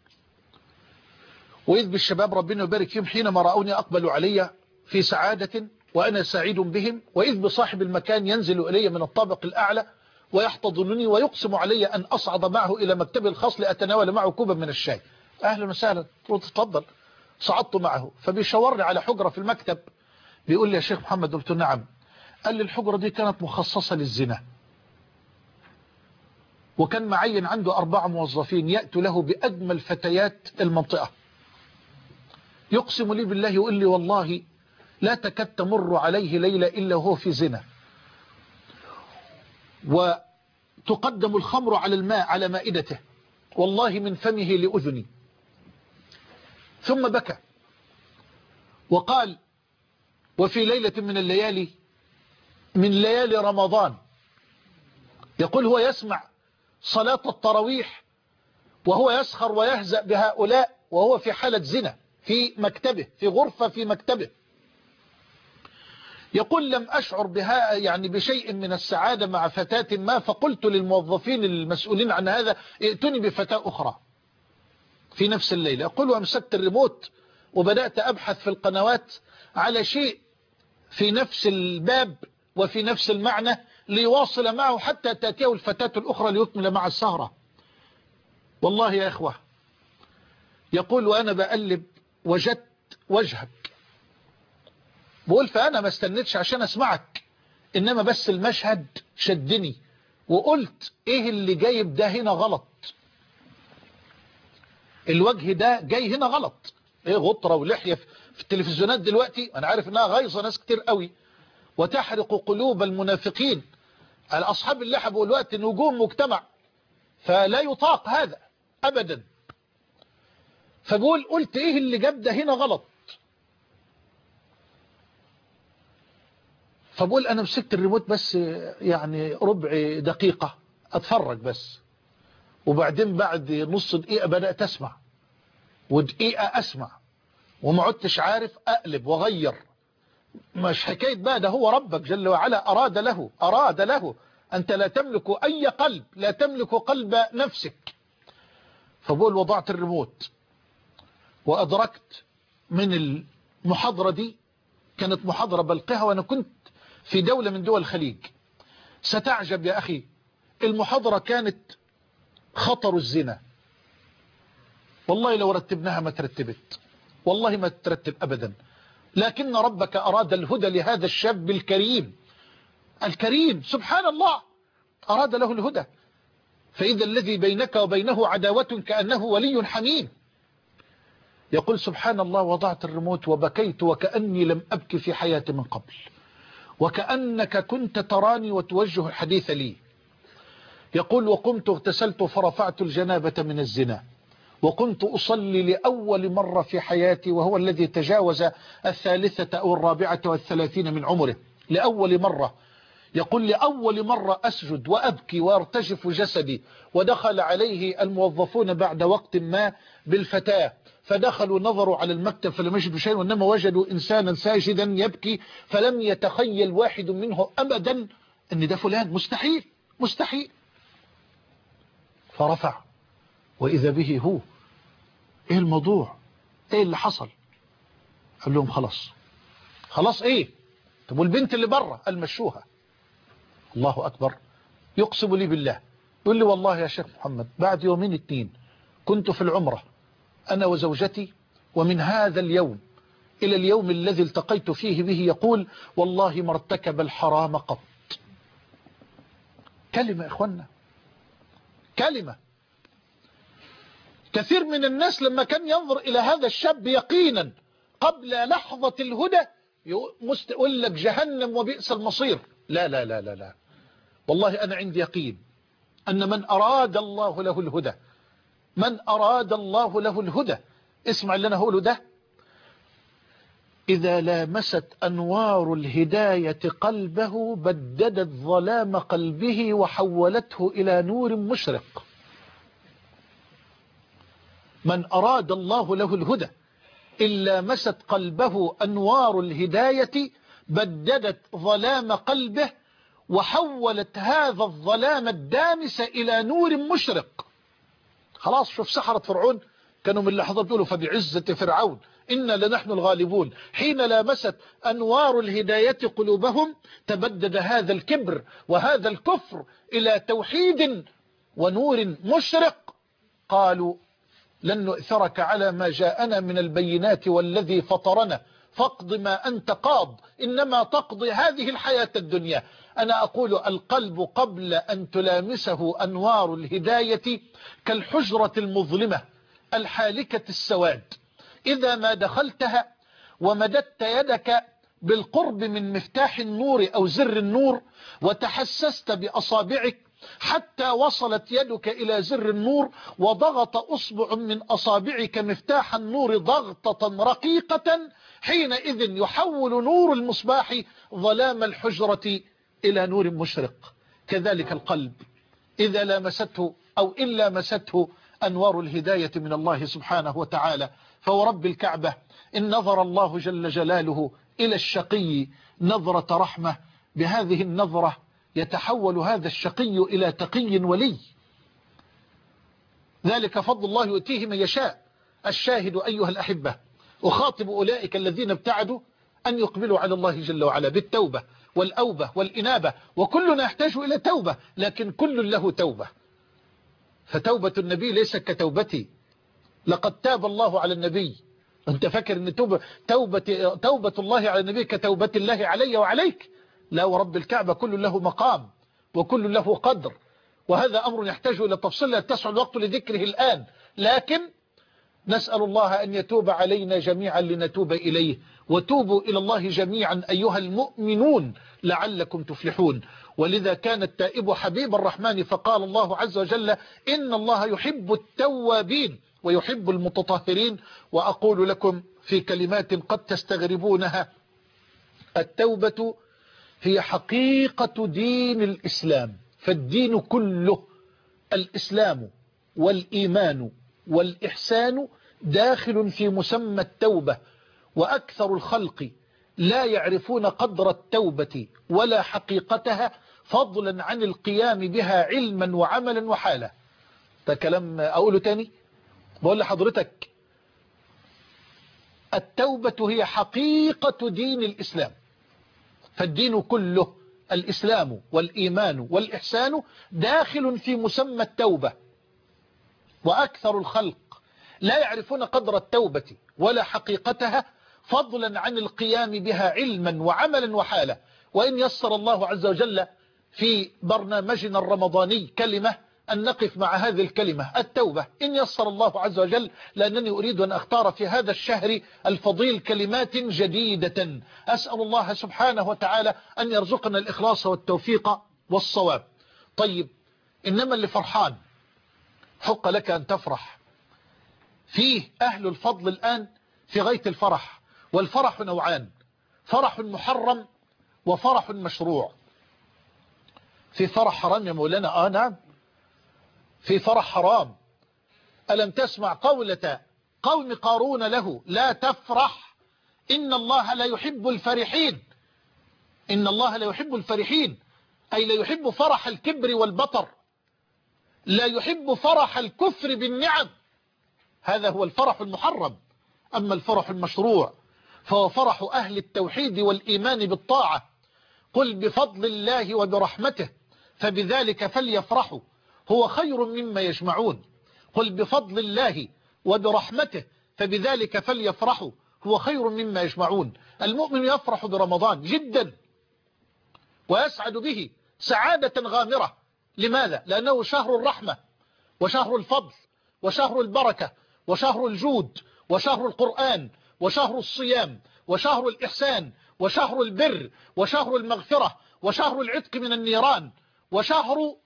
B: وإذ بالشباب ربنا يبارك فيهم حينما رأوني أقبلوا علي في سعادة وأنا سعيد بهم، وإذ بصاحب المكان ينزل إلي من الطابق الأعلى ويحتضنني ويقسم علي أن أصعد معه إلى مكتبي الخاص لأتناول معه كوبا من الشاي. أهلا وسهلا، تفضل. صعدت معه، فبيشورني على حجرة في المكتب، بيقول لي: يا شيخ محمد. قلت: نعم. قال لي: الحجرة دي كانت مخصصة للزنا، وكان معين عنده أربعة موظفين يأتوا له بأجمل فتيات المنطقة. يقسم لي بالله، يقول لي: والله لا تكاد تمر عليه ليلة إلا وهو في زنا، وتقدم الخمر على الماء على مائدته، والله من فمه لأذني. ثم بكى وقال: وفي ليلة من الليالي من ليالي رمضان، يقول هو يسمع صلاة التراويح وهو يسخر ويهزأ بهؤلاء وهو في حالة زنا في مكتبه، في غرفة في مكتبه. يقول: لم أشعر بها يعني بشيء من السعادة مع فتاة ما، فقلت للموظفين المسؤولين عن هذا: ائتوني بفتاة أخرى في نفس الليلة. يقول: وأمسكت الريموت وبدأت أبحث في القنوات على شيء في نفس الباب وفي نفس المعنى ليواصل معه حتى تأتيه الفتاة الأخرى ليكمل مع السهرة. والله يا إخوة، يقول: وأنا بقلب وجدت وجهك. بقول: فأنا ما استنيتش عشان أسمعك، إنما بس المشهد شدني وقلت: إيه اللي جايب ده هنا غلط؟ الوجه ده جاي هنا غلط. إيه غطرة ولحية في التلفزيونات دلوقتي؟ أنا عارف إنها غيظة ناس كتير قوي وتحرق قلوب المنافقين. الأصحاب اللحى بقول الوقت نجوم مجتمع، فلا يطاق هذا أبدا. فبقول: قلت إيه اللي جاب ده هنا غلط؟ فبقول: أنا مسكت الريموت بس يعني ربع دقيقة أتفرج بس، وبعدين بعد نص دقيقة بدأت أسمع، ودقيقة أسمع، وما عدتش عارف أقلب وغير. مش حكاية بقى، ده هو ربك جل وعلا أراد له أراد له أنت لا تملك أي قلب، لا تملك قلب نفسك. فبقول: وضعت الريموت وأدركت من المحاضرة دي، كانت محاضرة بلقها وأنا كنت في دولة من دول الخليج. ستعجب يا أخي، المحاضرة كانت خطر الزنا. والله لو رتبناها ما ترتبت، والله ما ترتب أبدا، لكن ربك أراد الهدى لهذا الشاب الكريم الكريم سبحان الله، أراد له الهدى. فإذا الذي بينك وبينه عداوة كأنه ولي حميم. يقول: سبحان الله، وضعت الريموت وبكيت وكأني لم أبكي في حياتي من قبل، وكأنك كنت تراني وتوجه الحديث لي. يقول: وقمت اغتسلت فرفعت الجنابة من الزنا، وكنت أصلي لأول مرة في حياتي، وهو الذي تجاوز الثالثة أو الرابعة والثلاثين من عمره، لأول مرة. يقول: لأول مرة أسجد وأبكي وارتجف جسدي. ودخل عليه الموظفون بعد وقت ما بالفتاة، فدخلوا نظروا على المكتب فلم يجدوا شيء، وإنما وجدوا إنسانا ساجدا يبكي، فلم يتخيل واحد منه أبدا أن ده فلان، مستحيل مستحيل. فرفع وإذا به هو. إيه الموضوع؟ ايه اللي حصل؟ قال لهم خلاص. خلاص ايه؟ طب والبنت اللي بره؟ قال مشوها. الله اكبر. يقسم لي بالله، يقول لي والله يا شيخ محمد بعد يومين اتنين كنت في العمرة انا وزوجتي، ومن هذا اليوم الى اليوم الذي التقيت فيه به يقول والله ما ارتكب الحرام قط. كلمة يا اخوانا، كلمة. كثير من الناس لما كان ينظر الى هذا الشاب يقينا قبل لحظة الهدى يقول لك جهنم وبئس المصير. لا لا لا لا لا، والله انا عندي يقين ان من اراد الله له الهدى، من اراد الله له الهدى، اسمع اللي انا هقوله ده، إذا لامست أنوار الهداية قلبه بددت ظلام قلبه وحولته إلى نور مشرق. من أراد الله له الهدى إن لامست قلبه أنوار الهداية بددت ظلام قلبه وحولت هذا الظلام الدامس إلى نور مشرق. خلاص، شوف سحرة فرعون كانوا من لحظات بيقولوا فبعزة فرعون إنا لنحن الغالبون. حين لامست أنوار الهداية قلوبهم تبدد هذا الكبر وهذا الكفر إلى توحيد ونور مشرق. قالوا لن نؤثرك على ما جاءنا من البينات والذي فطرنا فاقض ما أنت قاض إنما تقضي هذه الحياة الدنيا. أنا أقول القلب قبل أن تلامسه أنوار الهداية كالحجرة المظلمة الحالكة السواد، إذا ما دخلتها ومددت يدك بالقرب من مفتاح النور أو زر النور وتحسست بأصابعك حتى وصلت يدك إلى زر النور وضغط أصبع من أصابعك مفتاح النور ضغطة رقيقة، حينئذ يحول نور المصباح ظلام الحجرة إلى نور مشرق. كذلك القلب إذا لامسته أو إن لامسته أنوار الهداية من الله سبحانه وتعالى، فورب الكعبة إن نظر الله جل جلاله إلى الشقي نظرة رحمة، بهذه النظرة يتحول هذا الشقي إلى تقي ولي. ذلك فضل الله يؤتيه من يشاء. الشاهد أيها الأحبة، أخاطب أولئك الذين ابتعدوا أن يقبلوا على الله جل وعلا بالتوبة والأوبة والإنابة، وكلنا يحتاج إلى توبة، لكن كل له توبة. فتوبة النبي ليست كتوبتي، لقد تاب الله على النبي. أنت فاكر أن توبة, توبة, توبة الله على النبي كتوبة الله علي وعليك؟ لا، ورب الكعبة كل له مقام وكل له قدر، وهذا أمر يحتاج إلى تفصيل لا يتسع الوقت لذكره الآن، لكن نسأل الله أن يتوب علينا جميعا لنتوب إليه. وتوبوا إلى الله جميعا أيها المؤمنون لعلكم تفلحون. ولذا كان التائب حبيب الرحمن، فقال الله عز وجل إن الله يحب التوابين ويحب المتطهرين. وأقول لكم في كلمات قد تستغربونها، التوبة هي حقيقة دين الإسلام، فالدين كله الإسلام والإيمان والإحسان داخل في مسمى التوبة. وأكثر الخلق لا يعرفون قدر التوبة ولا حقيقتها، فضلا عن القيام بها علما وعملا وحالا. ده كلام أقوله تاني، بقول لحضرتك التوبة هي حقيقة دين الإسلام، فالدين كله الإسلام والإيمان والإحسان داخل في مسمى التوبة. وأكثر الخلق لا يعرفون قدر التوبة ولا حقيقتها، فضلا عن القيام بها علما وعملا وحالا. وإن يسر الله عز وجل في برنامجنا الرمضاني كلمة أن نقف مع هذه الكلمة التوبة، إن يسر الله عز وجل، لأنني أريد أن أختار في هذا الشهر الفضيل كلمات جديدة. أسأل الله سبحانه وتعالى أن يرزقنا الإخلاص والتوفيق والصواب. طيب، إنما اللي فرحان حق لك أن تفرح. فيه أهل الفضل الآن في غاية الفرح، والفرح نوعان: فرح محرم وفرح مشروع. في فرح حرام يا مولانا؟ آه نعم، في فرح حرام. ألم تسمع قولة قوم قارون له لا تفرح إن الله لا يحب الفرحين؟ إن الله لا يحب الفرحين، أي لا يحب فرح الكبر والبطر، لا يحب فرح الكفر بالنعم. هذا هو الفرح المحرم. أما الفرح المشروع فهو فرح أهل التوحيد والإيمان بالطاعة. قل بفضل الله وبرحمته فبذلك فليفرحوا هو خير مما يجمعون. قل بفضل الله وبرحمته فبذلك فليفرحوا هو خير مما يجمعون. المؤمن يفرح برمضان جدا ويسعد به سعادة غامرة. لماذا؟ لأنه شهر الرحمة وشهر الفضل وشهر البركة وشهر الجود وشهر القرآن وشهر الصيام وشهر الإحسان وشهر البر وشهر المغفرة وشهر العتق من النيران وشهر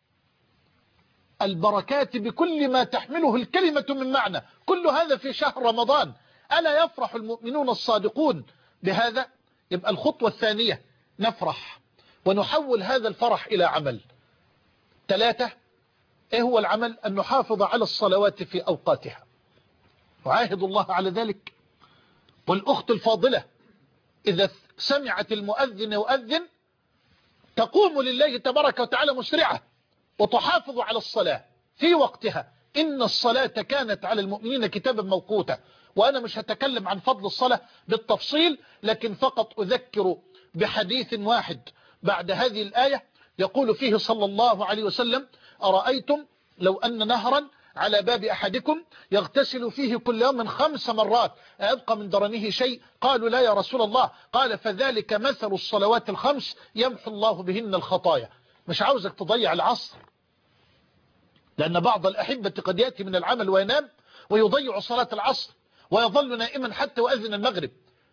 B: البركات بكل ما تحمله الكلمة من معنى. كل هذا في شهر رمضان. ألا يفرح المؤمنون الصادقون بهذا؟ يبقى الخطوة الثانية نفرح ونحول هذا الفرح إلى عمل. ثلاثة، إيه هو العمل؟ أن نحافظ على الصلوات في أوقاتها وعاهد الله على ذلك. والأخت الفاضلة إذا سمعت المؤذن يؤذن تقوم لله تبارك وتعالى مسرعة وتحافظ على الصلاة في وقتها. إن الصلاة كانت على المؤمنين كتابا موقوتا. وأنا مش هتكلم عن فضل الصلاة بالتفصيل، لكن فقط أذكر بحديث واحد بعد هذه الآية يقول فيه صلى الله عليه وسلم: أرأيتم لو أن نهرا على باب أحدكم يغتسل فيه كل يوم خمس مرات أيبقى من درنه شيء؟ قالوا لا يا رسول الله. قال: فذلك مثل الصلوات الخمس يمحو الله بهن الخطايا. مش عاوزك تضيع العصر، لأن بعض الأحبة قد يأتي من العمل وينام ويضيع صلاة العصر ويظل نائما حتى يؤذن المغرب.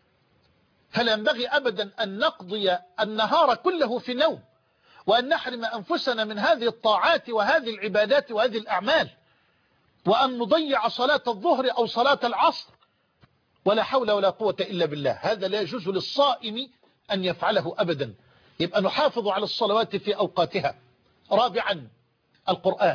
B: فلا ينبغي أبدا أن نقضي النهار كله في نوم وأن نحرم أنفسنا من هذه الطاعات وهذه العبادات وهذه الأعمال، وأن نضيع صلاة الظهر أو صلاة العصر. ولا حول ولا قوة إلا بالله. هذا لا يجوز للصائم أن يفعله أبدا. يبقى نحافظ على الصلوات في أوقاتها. رابعا القرآن.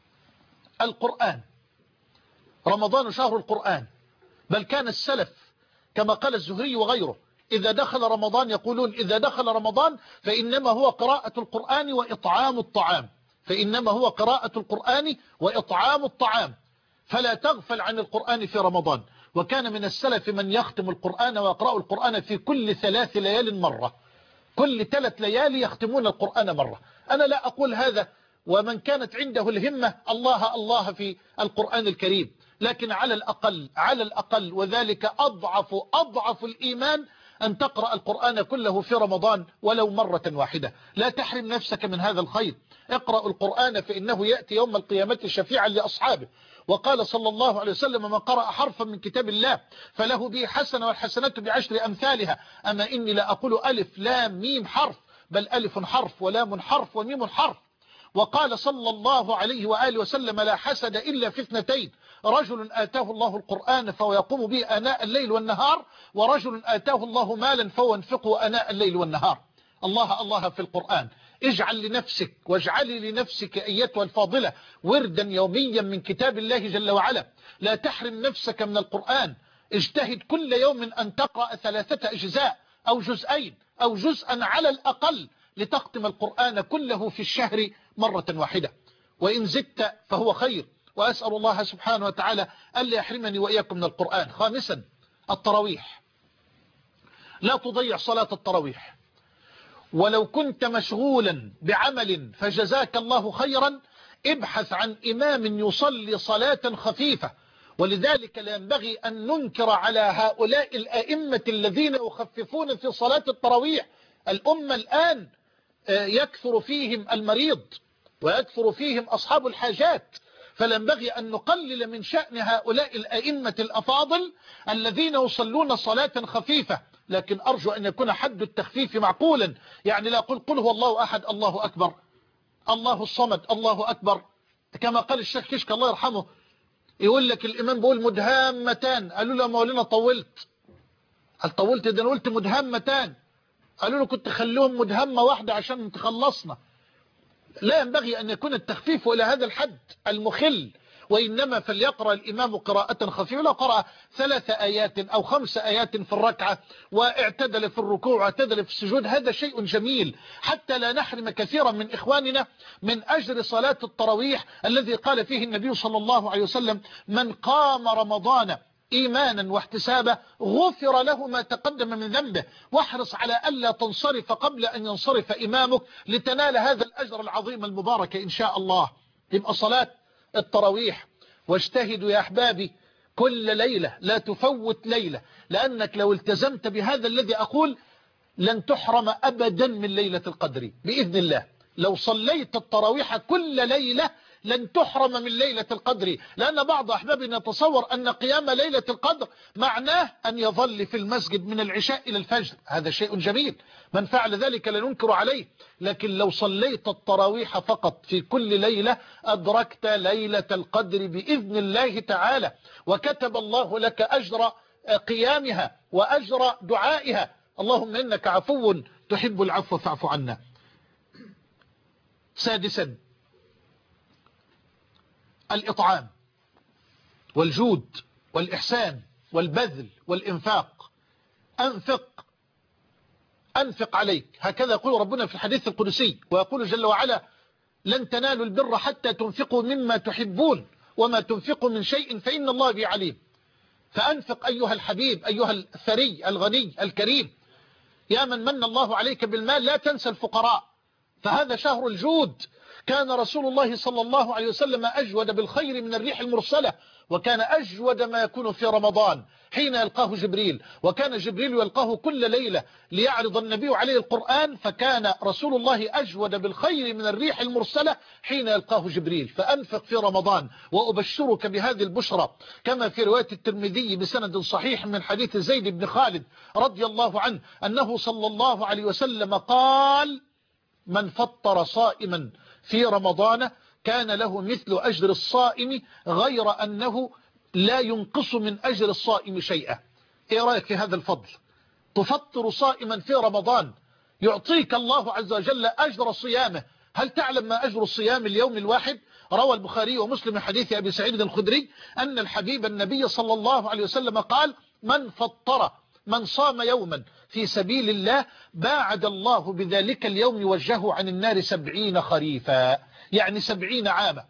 B: القرآن رمضان شهر القرآن، بل كان السلف كما قال الزهري وغيره إذا دخل رمضان يقولون: إذا دخل رمضان فإنما هو قراءة القرآن وإطعام الطعام، فإنما هو قراءة القرآن وإطعام الطعام، فلا تغفل عن القرآن في رمضان. وكان من السلف من يختم القرآن ويقرأ القرآن في كل ثلاث ليال مرة. كل ثلاث ليالي يختمون القرآن مرة. أنا لا أقول هذا ومن كانت عنده الهمة الله الله في القرآن الكريم، لكن على الأقل على الأقل وذلك أضعف أضعف الإيمان أن تقرأ القرآن كله في رمضان ولو مرة واحدة. لا تحرم نفسك من هذا الخير. اقرأ القرآن فإنه يأتي يوم القيامة شفيعا لأصحابه. وقال صلى الله عليه وسلم: من قرأ حرفا من كتاب الله فله به حسنة والحسنة بعشر أمثالها. أما إني لا أقول ألف لام ميم حرف، بل ألف حرف ولام حرف وميم حرف. وقال صلى الله عليه وآله وسلم: لا حسد إلا في اثنتين: رجل آتاه الله القرآن فهو يقوم به آناء الليل والنهار، ورجل آتاه الله مالا فهو ينفقه آناء الليل والنهار. الله الله في القرآن. اجعل لنفسك واجعلي لنفسك أيتها الفاضلة وردا يوميا من كتاب الله جل وعلا. لا تحرم نفسك من القرآن. اجتهد كل يوم أن تقرأ ثلاثة أجزاء أو جزئين أو جزءا على الأقل لتختم القرآن كله في الشهر مرة واحدة، وإن زدت فهو خير. وأسأل الله سبحانه وتعالى ألا يحرمني وإياكم من القرآن. خامسا التراويح. لا تضيع صلاة التراويح، ولو كنت مشغولا بعمل فجزاك الله خيرا ابحث عن إمام يصلي صلاة خفيفة. ولذلك لا ينبغي أن ننكر على هؤلاء الأئمة الذين يخففون في صلاة التراويح. الأمة الآن يكثر فيهم المريض ويكثر فيهم أصحاب الحاجات، فلا ينبغي أن نقلل من شأن هؤلاء الأئمة الأفاضل الذين يصلون صلاة خفيفة. لكن أرجو أن يكون حد التخفيف معقولا، يعني لا أقول قل هو الله أحد الله أكبر الله الصمد الله أكبر، كما قال الشيخ كشك الله يرحمه، يقول لك الإمام بيقول مدهامتان، قالوا له مولانا طولت، قال طولت ده أنا قلت مدهامتان، قالوا له كنت خلوهم مدهمة واحدة عشان تخلصنا. لا ينبغي أن يكون التخفيف إلى هذا الحد المخل، وإنما فليقرأ الإمام قراءة خفيفة. لو قرأ ثلاث آيات أو خمس آيات في الركعة واعتدل في الركوع واعتدل في السجود هذا شيء جميل، حتى لا نحرم كثيرا من إخواننا من أجر صلاة التراويح الذي قال فيه النبي صلى الله عليه وسلم: من قام رمضان إيمانا واحتسابا غفر له ما تقدم من ذنبه. واحرص على ألا تنصرف قبل أن ينصرف إمامك لتنال هذا الأجر العظيم المبارك إن شاء الله. يبقى صلاة التراويح، واجتهدوا يا أحبابي كل ليلة، لا تفوت ليلة، لأنك لو التزمت بهذا الذي أقول لن تحرم أبدا من ليلة القدر بإذن الله. لو صليت التراويح كل ليلة لن تحرم من ليلة القدر، لأن بعض أحبابنا يتصور أن قيام ليلة القدر معناه أن يظل في المسجد من العشاء إلى الفجر. هذا شيء جميل، من فعل ذلك لا ننكر عليه، لكن لو صليت التراويح فقط في كل ليلة أدركت ليلة القدر بإذن الله تعالى، وكتب الله لك أجر قيامها وأجر دعائها. اللهم إنك عفو تحب العفو فاعف عنا. سادسا الإطعام والجود والإحسان والبذل والإنفاق. أنفق أنفق عليك، هكذا يقول ربنا في الحديث القدسي، ويقول جل وعلا لن تنالوا البر حتى تنفقوا مما تحبون وما تنفقوا من شيء فإن الله به عليم. فأنفق أيها الحبيب أيها الثري الغني الكريم، يا من من الله عليك بالمال لا تنسى الفقراء، فهذا شهر الجود. كان رسول الله صلى الله عليه وسلم أجود بالخير من الريح المرسلة، وكان أجود ما يكون في رمضان حين يلقاه جبريل، وكان جبريل يلقاه كل ليلة ليعرض النبي عليه القرآن، فكان رسول الله أجود بالخير من الريح المرسلة حين يلقاه جبريل. فأنفق في رمضان، وأبشرك بهذه البشرى كما في رواية الترمذي بسند صحيح من حديث زيد بن خالد رضي الله عنه أنه صلى الله عليه وسلم قال من فطر صائما في رمضان كان له مثل أجر الصائم غير أنه لا ينقص من أجر الصائم شيئا. ايه رأيك في هذا الفضل؟ تفطر صائما في رمضان يعطيك الله عز وجل أجر صيامه. هل تعلم ما أجر الصيام اليوم الواحد؟ روى البخاري ومسلم من حديث أبي سعيد الخدري أن الحبيب النبي صلى الله عليه وسلم قال من فطر من صام يوما في سبيل الله باعد الله بذلك اليوم وجهه عن النار سبعين خريفا، يعني سبعين عاما.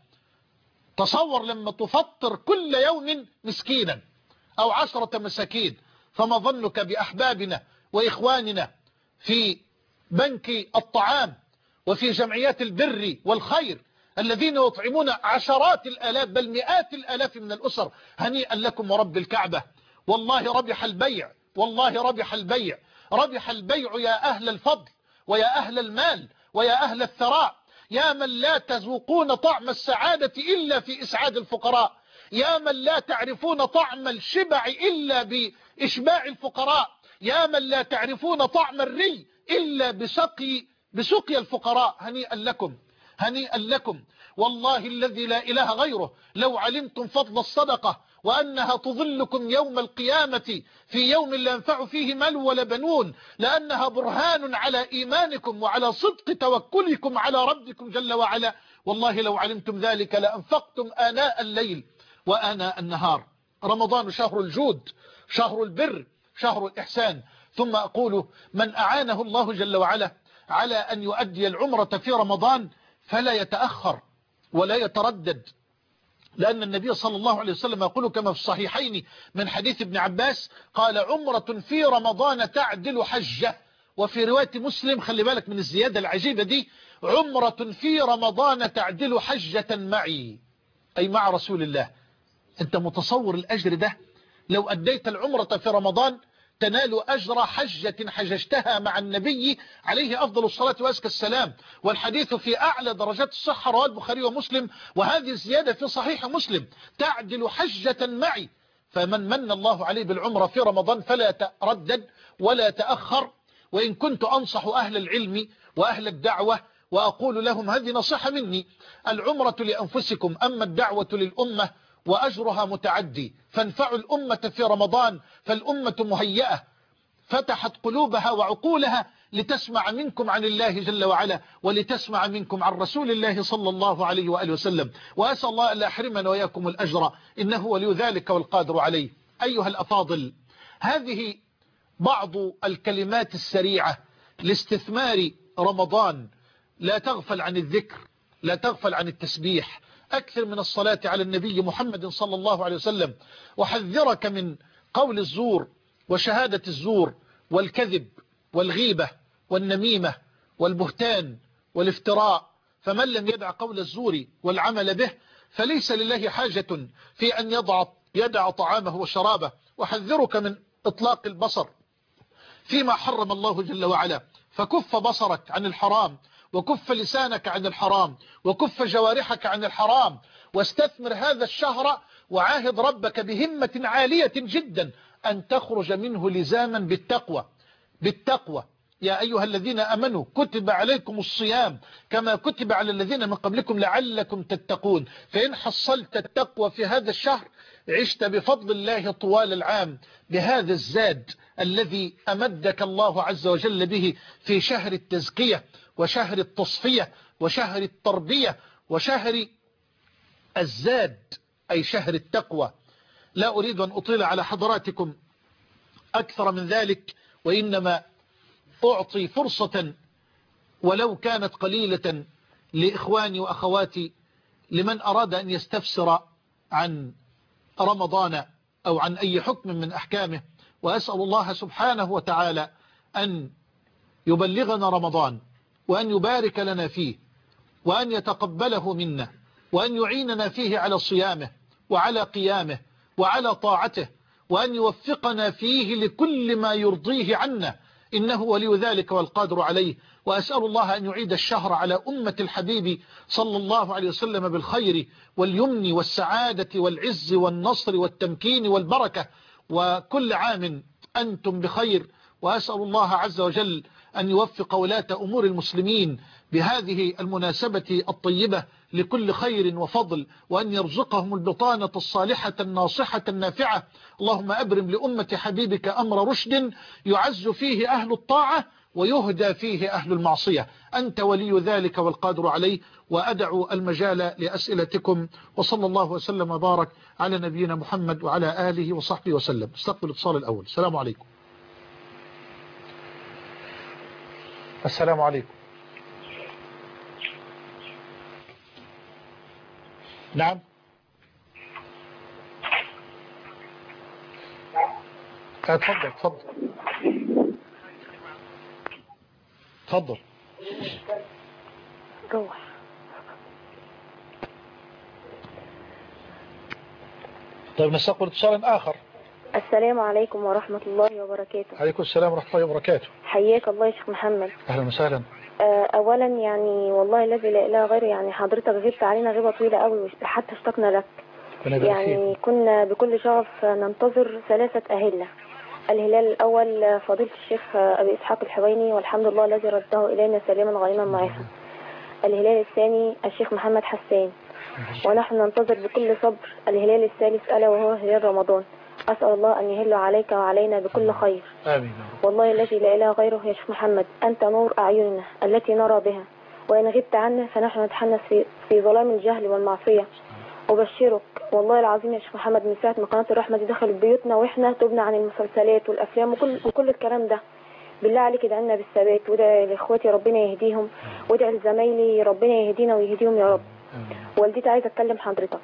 B: تصور لما تفطر كل يوم مسكينا أو عشرة مساكين، فما ظنك بأحبابنا وإخواننا في بنك الطعام وفي جمعيات البر والخير الذين يطعمون عشرات الآلاف بل مئات الآلاف من الأسر. هنيئا لكم ورب الكعبة، والله ربح البيع، والله ربح البيع، ربح البيع يا أهل الفضل ويا أهل المال ويا أهل الثراء، يا من لا تذوقون طعم السعادة إلا في إسعاد الفقراء، يا من لا تعرفون طعم الشبع إلا بإشباع الفقراء، يا من لا تعرفون طعم الري إلا بسقي بسقي الفقراء. هنيئا لكم، هنيئا لكم، والله الذي لا إله غيره لو علمتم فضل الصدقة وأنها تظلكم يوم القيامة في يوم لا ينفع فيه مال ولا بنون، لأنها برهان على إيمانكم وعلى صدق توكلكم على ربكم جل وعلا. والله لو علمتم ذلك لأنفقتم آناء الليل وآناء النهار. رمضان شهر الجود، شهر البر، شهر الإحسان. ثم أقول من أعانه الله جل وعلا على أن يؤدي العمرة في رمضان فلا يتأخر ولا يتردد، لأن النبي صلى الله عليه وسلم يقول كما في الصحيحين من حديث ابن عباس قال عمرة في رمضان تعدل حجة. وفي رواية مسلم خلي بالك من الزيادة العجيبة دي، عمرة في رمضان تعدل حجة معي، أي مع رسول الله. أنت متصور الأجر ده؟ لو أديت العمرة في رمضان تنال أجر حجة حججتها مع النبي عليه أفضل الصلاة وأزكى السلام. والحديث في أعلى درجات الصحة، رواه البخاري ومسلم، وهذه الزيادة في صحيح مسلم تعدل حجة معي. فمن من الله عليه بالعمرة في رمضان فلا يتردد ولا يتأخر. وإن كنت أنصح أهل العلم وأهل الدعوة وأقول لهم هذه نصيحة مني، العمرة لأنفسكم أما الدعوة للأمة وأجرها متعدي، فانفعوا الأمة في رمضان فالأمة مهيئة فتحت قلوبها وعقولها لتسمع منكم عن الله جل وعلا ولتسمع منكم عن رسول الله صلى الله عليه وآله وسلم. وأسأل الله أن لا يحرمنا وإياكم الأجر إنه ولي ذلك والقادر عليه. أيها الأفاضل، هذه بعض الكلمات السريعة لاستثمار رمضان، لا تغفل عن الذكر لا تغفل عن التسبيح، أكثر من الصلاة على النبي محمد صلى الله عليه وسلم، وحذرك من قول الزور وشهادة الزور والكذب والغيبة والنميمة والبهتان والافتراء. فمن لم يدع قول الزور والعمل به فليس لله حاجة في أن يضع يدع طعامه وشرابه. وحذرك من إطلاق البصر فيما حرم الله جل وعلا، فكف بصرك عن الحرام، وكف لسانك عن الحرام، وكف جوارحك عن الحرام، واستثمر هذا الشهر وعاهد ربك بهمة عالية جدا أن تخرج منه لزاما بالتقوى. بالتقوى يا أيها الذين أمنوا كتب عليكم الصيام كما كتب على الذين من قبلكم لعلكم تتقون. فإن حصلت التقوى في هذا الشهر عشت بفضل الله طوال العام بهذا الزاد الذي أمدك الله عز وجل به في شهر التزكية وشهر التصفية وشهر التربية وشهر الزاد أي شهر التقوى. لا أريد أن أطيل على حضراتكم أكثر من ذلك، وإنما أعطي فرصة ولو كانت قليلة لإخواني وأخواتي لمن أراد أن يستفسر عن رمضان أو عن أي حكم من أحكامه. وأسأل الله سبحانه وتعالى أن يبلغنا رمضان، وأن يبارك لنا فيه، وأن يتقبله منا، وأن يعيننا فيه على صيامه وعلى قيامه وعلى طاعته، وأن يوفقنا فيه لكل ما يرضيه عنا، إنه ولي ذلك والقادر عليه. وأسأل الله أن يعيد الشهر على أمة الحبيب صلى الله عليه وسلم بالخير واليمن والسعادة والعز والنصر والتمكين والبركة، وكل عام أنتم بخير. وأسأل الله عز وجل أن يوفق ولاة أمور المسلمين بهذه المناسبة الطيبة لكل خير وفضل، وأن يرزقهم البطانة الصالحة الناصحة النافعة. اللهم أبرم لأمة حبيبك أمر رشد يعز فيه أهل الطاعة ويهدى فيه أهل المعصية. أنت ولي ذلك والقادر عليه. وأدعو المجال لأسئلتكم، وصلى الله وسلم وبارك على نبينا محمد وعلى آله وصحبه وسلم. استقبل الاتصال الأول. السلام عليكم. السلام عليكم. نعم. اتفضل اتفضل اتفضل.
C: روح.
B: طيب نستقبل اتصالا آخر.
C: السلام عليكم ورحمة الله وبركاته.
B: عليكم السلام ورحمة الله وبركاته.
C: حياك الله يا شيخ محمد.
B: أهلا وسهلا.
C: أولا يعني والله الذي لا إله غيره، يعني حضرتك غبت علينا غيبة طويلة قوي حتى اشتقنا لك. يعني كنا بكل شغف ننتظر ثلاثة أهلة. الهلال الأول فضيلة الشيخ أبي إسحاق الحويني والحمد لله الذي رده إلينا سليما غنيما معافى. الهلال الثاني الشيخ محمد حسان، ونحن ننتظر بكل صبر الهلال الثالث ألا وهو هلال رمضان. أسأل الله أن يهل عليك وعلينا بكل خير. آمين. والله الذي لا إله غيره يا شيخ محمد، أنت نور أعيننا التي نرى بها، وإن غبت عنا فنحن نتحنث في, في ظلام الجهل والمعصية. أبشرك والله العظيم يا شيخ محمد من ساعة ما قناة الرحمة دي دخلت بيوتنا وإحنا تبنا عن المسلسلات والأفلام وكل, وكل الكلام ده. بالله عليك ادعي لنا بالثبات، وادعي لإخواتي ربنا يهديهم، وادعي لزمايلي ربنا يهدينا ويهديهم يا رب. والدتي عايزة أتكلم حضرتك.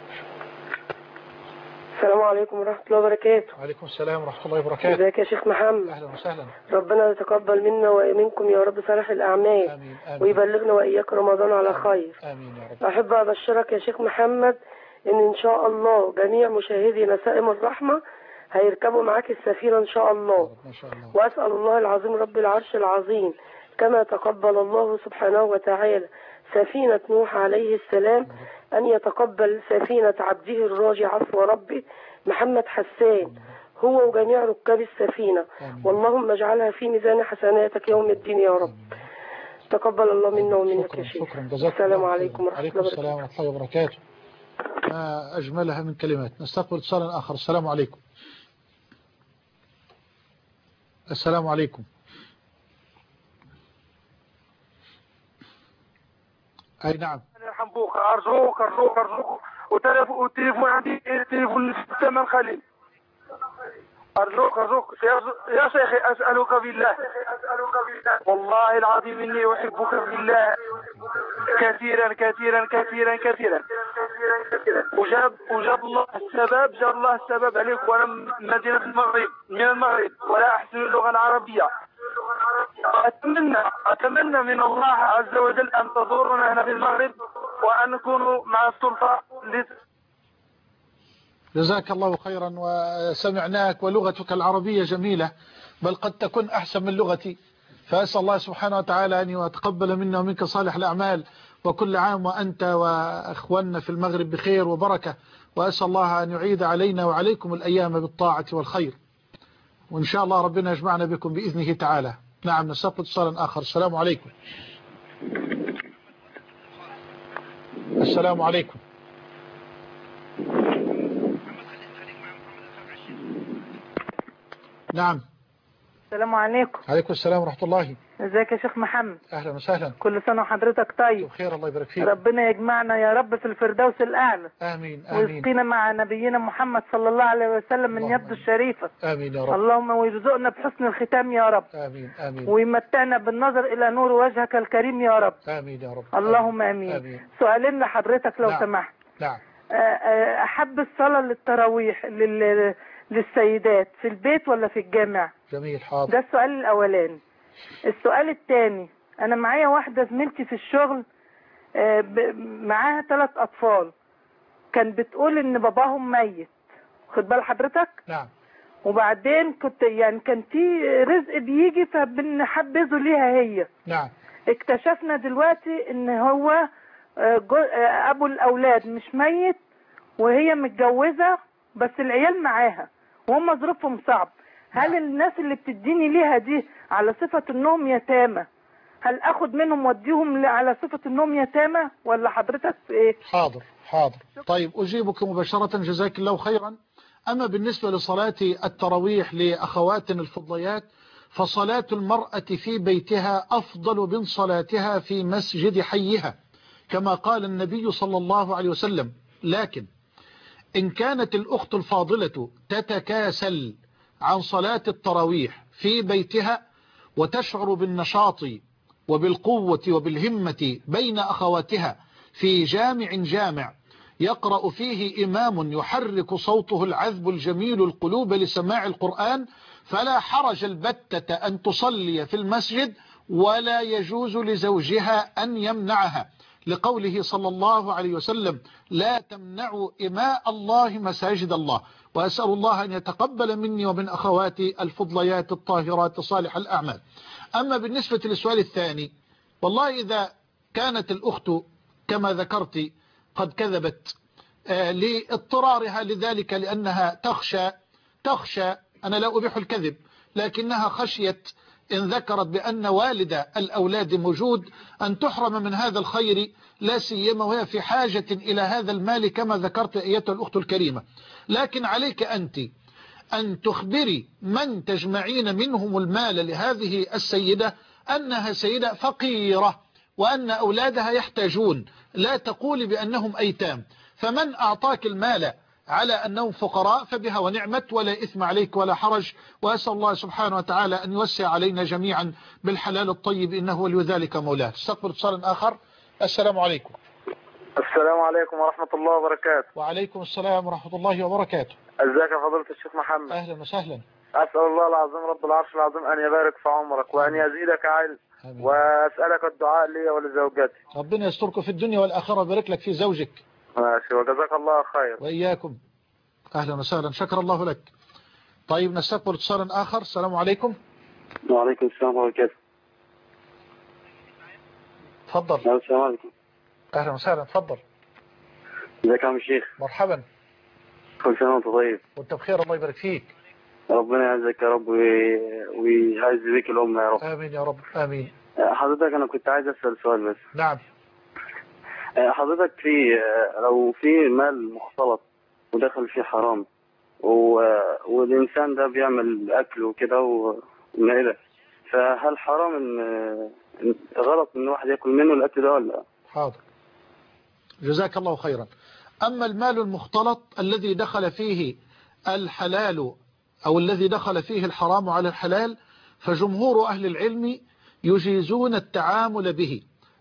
D: السلام عليكم ورحمة الله وبركاته.
B: وعليكم السلام ورحمة الله وبركاته.
D: ازيك يا شيخ محمد؟
B: أهلا وسهلا.
D: ربنا يتقبل منا ومنكم يا رب صالح الأعمال.
B: آمين. آمين.
D: ويبلغنا وإياك رمضان على خير.
B: آمين يا رب.
D: أحب أبشرك يا شيخ محمد إن إن شاء الله جميع مشاهدي نسائم الرحمة هيركبوا معاك السفينة إن شاء الله.
B: ما شاء الله.
D: وأسأل الله العظيم رب العرش العظيم كما تقبل الله سبحانه وتعالى سفينة نوح عليه السلام أن يتقبل سفينة عبده الراجي عفو ربه محمد حسان هو وجميع ركاب السفينة. واللهم اجعلها في ميزان حسناتك يوم الدين يا رب. تقبل الله منا ومنك يا شيخ.
B: شكرا جزاك.
D: السلام عليكم ورحمة الله وبركاته.
B: السلام ورحمة الله وبركاته. ما أجملها من كلمات. نستقبل اتصالا آخر. السلام عليكم. السلام عليكم. أي نعم.
E: حنبوك أرجوك أرجوك أرجوك والتليفون عندي التليفون الثمن خليل. أرجوك أرجوك يا شيخي أسألك بالله والله العظيم إني أحبك بالله كثيرا كثيرا كثيرا كثيرا وجاب وجاب الله السبب جاب الله السبب عليك. وأنا من مدينة المغرب من المغرب ولا أحسن اللغة العربية. أتمنى أتمنى من الله عز وجل أن تزورنا هنا في المغرب وأن نكون مع السلطة.
B: جزاك الله خيرا وسمعناك، ولغتك العربية جميلة بل قد تكون أحسن من لغتي، فأسأل الله سبحانه وتعالى أن يتقبل منا ومنك صالح الأعمال، وكل عام وأنت وأخواننا في المغرب بخير وبركة، وأسأل الله أن يعيد علينا وعليكم الأيام بالطاعة والخير، وإن شاء الله ربنا يجمعنا بكم بإذنه تعالى. نعم نستقبل اتصالا آخر. السلام عليكم. السلام عليكم. نعم.
F: السلام عليكم.
B: عليكم السلام ورحمة الله.
F: ازيك يا شيخ محمد؟
B: أهلا وسهلا.
F: كل سنة وحضرتك طيب.
B: بخير الله يبارك فيك.
F: ربنا يجمعنا يا رب في الفردوس الأعلى.
B: آمين آمين.
F: ويسقينا مع نبينا محمد صلى الله عليه وسلم من يده الشريفة.
B: آمين يا رب.
F: اللهم ويرزقنا بحسن الختام يا رب.
B: آمين آمين.
F: ويمتعنا بالنظر إلى نور وجهك الكريم يا رب.
B: آمين يا رب.
F: اللهم آمين.
B: آمين.
F: سؤالين لحضرتك لو
B: نعم.
F: سمحت.
B: نعم.
F: أحب الصلاة للتراويح لل... للسيدات في البيت ولا في الجامع؟
B: جميل حاضر.
F: ده السؤال الأولاني. السؤال الثاني، أنا معايا واحدة زميلتي في الشغل معاها ثلاث أطفال، كان بتقول إن باباهم ميت، خد بال حضرتك؟
B: نعم.
F: وبعدين كنت يعني كان في رزق بيجي فبنحبذه ليها هي.
B: نعم.
F: اكتشفنا دلوقتي إن هو أبو الأولاد مش ميت وهي متجوزة بس العيال معاها وهم ظروفهم صعب. هل نعم. الناس اللي بتديني ليها دي على صفة انهم يتامى، هل اخد منهم وديهم على صفة انهم يتامى ولا حضرتك ايه؟
B: حاضر حاضر. طيب اجيبك مباشرة جزاك الله خيرا. اما بالنسبة لصلاة التراويح لاخواتنا الفضليات، فصلاة المرأة في بيتها افضل من صلاتها في مسجد حيها كما قال النبي صلى الله عليه وسلم. لكن إن كانت الأخت الفاضلة تتكاسل عن صلاة التراويح في بيتها وتشعر بالنشاط وبالقوة وبالهمة بين أخواتها في جامع جامع يقرأ فيه إمام يحرك صوته العذب الجميل القلوب لسماع القرآن، فلا حرج البتة أن تصلي في المسجد ولا يجوز لزوجها أن يمنعها، لقوله صلى الله عليه وسلم: لا تمنعوا إماء الله مساجد الله. وأسأل الله أن يتقبل مني ومن أخواتي الفضليات الطاهرات صالح الأعمال. أما بالنسبة للسؤال الثاني، والله إذا كانت الأخت كما ذكرت قد كذبت آه لاضطرارها لذلك، لأنها تخشى تخشى أنا لا أبيح الكذب، لكنها خشيت إن ذكرت بأن والد الأولاد موجود أن تحرم من هذا الخير، لا سيما وهي في حاجة إلى هذا المال كما ذكرت أيتها الأخت الكريمة. لكن عليك أنت أن تخبري من تجمعين منهم المال لهذه السيدة أنها سيدة فقيرة وأن أولادها يحتاجون، لا تقولي بأنهم أيتام. فمن أعطاك المال على أنهم فقراء فبها ونعمت، ولا إثم عليك ولا حرج. وأسأل الله سبحانه وتعالى أن يوسع علينا جميعا بالحلال الطيب إنه ولي ذلك مولاه. استقبل اتصال آخر. السلام عليكم.
E: السلام عليكم ورحمة الله وبركاته.
B: وعليكم السلام ورحمة الله وبركاته.
E: ازيك يا فضيلة الشيخ محمد؟
B: أهلا وسهلا.
E: أسأل الله العظيم رب العرش العظيم أن يبارك في عمرك وأن يزيدك علم، وأسألك الدعاء لي ولزوجتي.
B: ربنا يسترك في الدنيا والآخرة ويبارك لك في زوجك.
E: ماشي، وجزاك الله خير.
B: وإياكم. أهلا وسهلا، شكر الله لك. طيب نستقبل اتصالا آخر. السلام عليكم.
G: وعليكم السلام ورحمة الله.
B: تفضل.
G: السلام عليكم.
B: أهلا وسهلا، تفضل.
G: ازيك يا عم الشيخ؟
B: مرحبا.
G: كل سنة وانت طيب.
B: وانت بخير، الله يبارك فيك.
G: ربنا يعزك يا رب ويعز بيك الأمة يا رب.
B: آمين يا رب آمين.
G: حضرتك أنا كنت عايز أسأل سؤال بس.
B: نعم.
G: حضرتك في لو في مال مختلط ودخل فيه حرام والإنسان ده بيعمل أكل وكده ومائلة، فهل حرام إن غلط إن واحد يأكل منه الأكل ده ولا؟
B: حاضر، جزاك الله خيرا. أما المال المختلط الذي دخل فيه الحلال أو الذي دخل فيه الحرام على الحلال، فجمهور أهل العلم يجيزون التعامل به،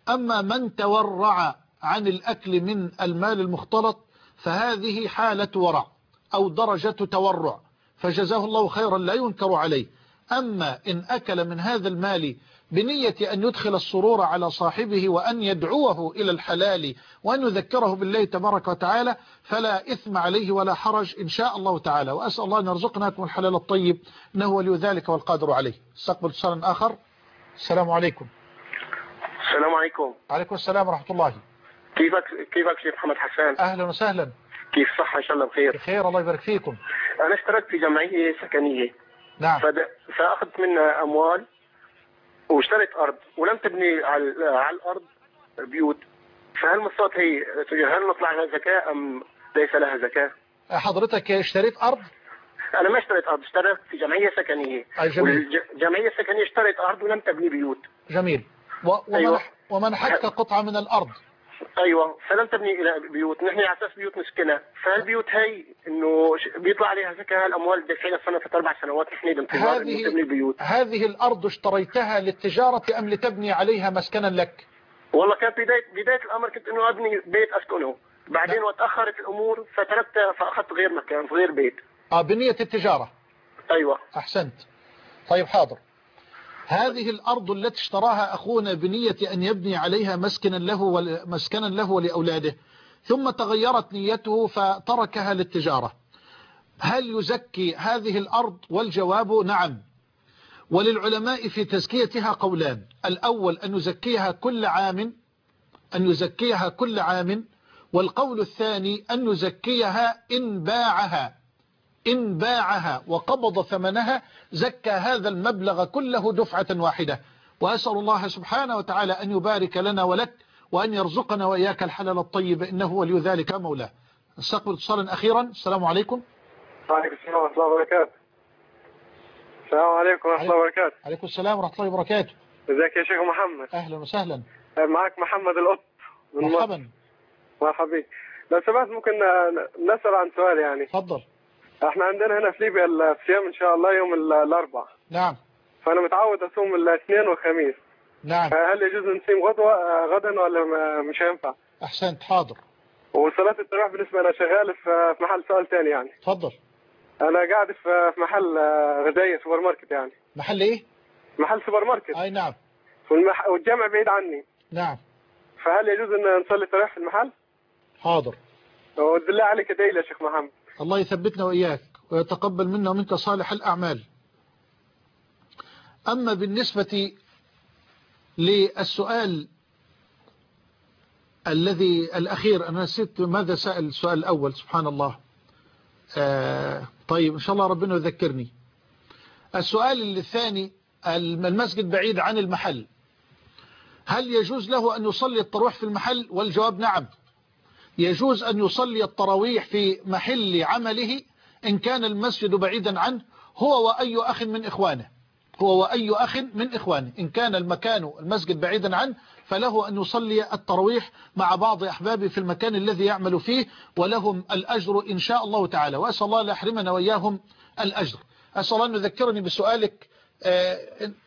B: أما من تورع عن الأكل من المال المختلط فهذه حالة ورع أو درجة تورع، فجزاه الله خيرا لا ينكر عليه. أما إن أكل من هذا المال بنية أن يدخل السرور على صاحبه وأن يدعوه إلى الحلال وأن يذكره بالله تبارك وتعالى فلا إثم عليه ولا حرج إن شاء الله تعالى. وأسأل الله أن يرزقناكم الحلال الطيب إنه ولي ذلك والقادر عليه. استقبل اتصال آخر. السلام عليكم.
H: السلام عليكم.
B: عليكم السلام ورحمة الله.
H: كيفك كيفك شيخ محمد حسان؟
B: أهلا وسهلا.
H: كيف صحة؟ إن شاء الله بخير.
B: بخير الله يبارك فيكم.
H: أنا اشتركت في جمعية سكنية.
B: نعم.
H: فأخذت منها أموال واشتريت أرض ولم تبني على على الأرض بيوت، فهل مصات هي هل نطلع لها زكاة أم ليس لها زكاة؟
B: حضرتك اشتريت أرض؟
H: أنا ما اشتريت أرض، اشتريت في جمعية سكنية. والجمعية السكنية اشتريت أرض ولم تبني بيوت.
B: جميل. ومنح أيوة. ومنحتك قطعة من الأرض.
H: ايوه فلم تبني الى بيوت، نحن على اساس بيوت مسكنه، فالبيوت هي انه بيطلع عليها زكاه، الاموال دافعينها سنه في اربع سنوات نحن بانتظار انه تبني بيوت.
B: هذه الارض اشتريتها للتجاره ام لتبني عليها مسكنا لك؟
H: والله كانت بدايه بدايه الامر كنت انه ابني بيت اسكنه، بعدين وتاخرت الامور فتركتها فاخذت غير مكان غير بيت.
B: اه بنيه التجاره.
H: ايوه
B: احسنت. طيب حاضر. هذه الأرض التي اشتراها أخونا بنية أن يبني عليها مسكنا له مسكنا له ولأولاده، ثم تغيرت نيته فتركها للتجارة، هل يزكي هذه الأرض؟ والجواب نعم. وللعلماء في تزكيتها قولان، الأول أن يزكيها كل عام أن يزكيها كل عام والقول الثاني أن يزكيها إن باعها إن باعها وقبض ثمنها زكى هذا المبلغ كله دفعة واحدة. وأسأل الله سبحانه وتعالى أن يبارك لنا ولك وأن يرزقنا وإياك الحلال الطيب إنه ولي ذلك مولاه. نستقبل اتصالا أخيرا. السلام عليكم.
I: وعليكم السلام ورحمة الله وبركاته. السلام عليكم ورحمة الله وبركاته.
B: عليكم السلام ورحمة الله وبركاته.
I: ازيك يا شيخ محمد؟
B: أهلا وسهلا.
I: معك محمد القط من
B: مرحبا.
I: مرحبا. لو سمحت ممكن نسأل عن سؤال يعني؟
B: تفضل.
I: احنا عندنا هنا في ليبيا الصيام ان شاء الله يوم الاربعاء.
B: نعم.
I: فانا متعود اصوم الاثنين والخميس.
B: نعم.
I: هل يجوز نصوم غدوة غدا ولا مش هينفع؟
B: احسنت. حاضر.
I: وصلاة التراويح بالنسبة انا شغال في محل سؤال ثاني يعني.
B: تفضل.
I: انا قاعد في محل غذائي سوبر ماركت يعني.
B: محل ايه؟
I: محل سوبر ماركت.
B: اي نعم.
I: والمح... والجامع بعيد عني.
B: نعم.
I: فهل يجوز ان نصلي التراويح في المحل؟
B: حاضر.
I: وبالله عليك ادعي لي يا شيخ محمد.
B: الله يثبتنا وإياك ويتقبل منا ومنك صالح الأعمال. أما بالنسبة للسؤال الذي الأخير أنا نسيت ماذا سأل السؤال الأول سبحان الله. آه طيب إن شاء الله ربنا يذكرني. السؤال الثاني المسجد بعيد عن المحل، هل يجوز له أن يصلي التراويح في المحل؟ والجواب نعم، يجوز أن يصلي التراويح في محل عمله إن كان المسجد بعيدا عنه هو وأي أخ من إخوانه هو وأي أخ من إخوانه إن كان المكان المسجد بعيدا عنه فله أن يصلي التراويح مع بعض أحبابه في المكان الذي يعمل فيه ولهم الأجر إن شاء الله تعالى. وأسأل الله لا يحرمنا وإياهم الأجر. أسأل الله أن يذكرني بسؤالك. آه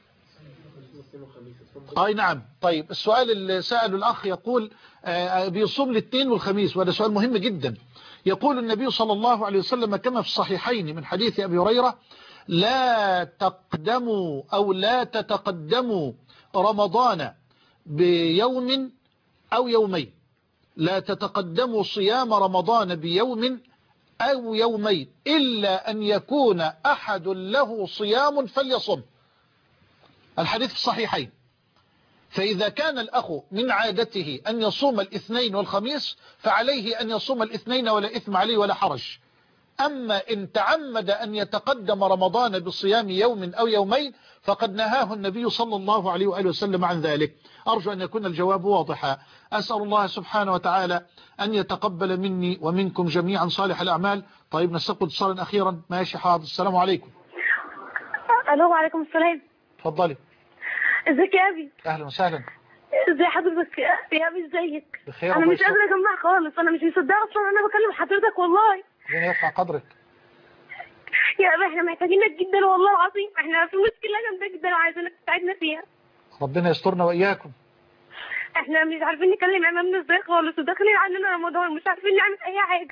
B: أي نعم. طيب السؤال اللي سأله الأخ يقول آه بيصوم الاثنين والخميس، وهذا سؤال مهم جدا. يقول النبي صلى الله عليه وسلم كما في الصحيحين من حديث أبي هريرة: لا تقدموا أو لا تتقدموا رمضان بيوم أو يومين، لا تتقدموا صيام رمضان بيوم أو يومين إلا أن يكون أحد له صيام فليصم. الحديث في الصحيحين. فإذا كان الأخ من عادته أن يصوم الاثنين والخميس فعليه أن يصوم الاثنين ولا إثم عليه ولا حرج. أما إن تعمد أن يتقدم رمضان بصيام يوم أو يومين فقد نهاه النبي صلى الله عليه وآله وسلم عن ذلك. أرجو أن يكون الجواب واضحا. أسأل الله سبحانه وتعالى أن يتقبل مني ومنكم جميعا صالح الأعمال. طيب نستقبل اتصالا أخيرا. ماشي حاضر. السلام عليكم.
J: ألو وعليكم السلام.
B: تفضلي.
J: ازيك يا أبي؟
B: أهلا وسهلا.
J: ازي حضرتك يا أبي؟ ازيك؟
B: بخير.
J: أنا مش قادرة أجمع خالص، أنا مش مصدقة أصلا أنا بكلم حضرتك والله.
B: ربنا يرفع قدرك.
J: يا أبي احنا محتاجينك جدا والله العظيم، احنا في مشكلة جامدة جدا وعايزينك تساعدنا فيها.
B: ربنا يسترنا وإياكم.
J: احنا مش عارفين نكلم امامنا ازاي خالص، وداخلين علينا رمضان مش عارفين نعمل اي حاجه.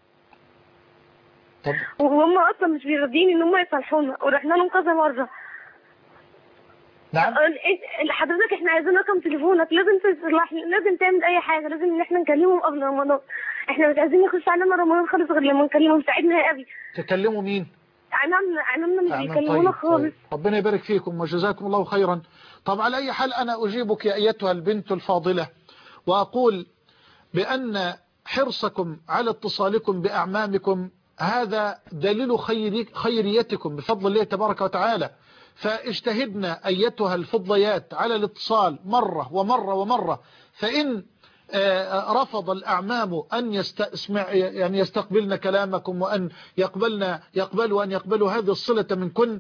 B: طب
J: وهم اصلا مش بيرضين ان هم يصالحونا، ورحنا لهم كذا مره.
B: نعم.
J: حضرتك احنا عايزين رقم تليفونك، لازم تصلح، لازم تعمل اي حاجه، لازم ان احنا نكلمهم قبل رمضان. احنا مش عايزين نخش علينا رمضان خالص غير لما نكلمهم. ساعدنا قوي.
B: تكلموا مين؟
J: عمامنا عمامنا مش
B: أعمام.
J: بيكلمونا
B: طيب.
J: خالص.
B: طيب. ربنا يبارك فيكم وجزاكم الله خيرا. طب على أي حال أنا أجيبك يا أيتها البنت الفاضلة وأقول بأن حرصكم على اتصالكم بأعمامكم هذا دليل خيري خيريتكم بفضل الله تبارك وتعالى. فاجتهدنا أيتها الفضليات على الاتصال مرة ومرة ومرة، فإن رفض الأعمام أن يستسمع يعني يستقبلن كلامكم وأن يقبلنا يقبلوا أن يقبلوا هذه الصلة منكن،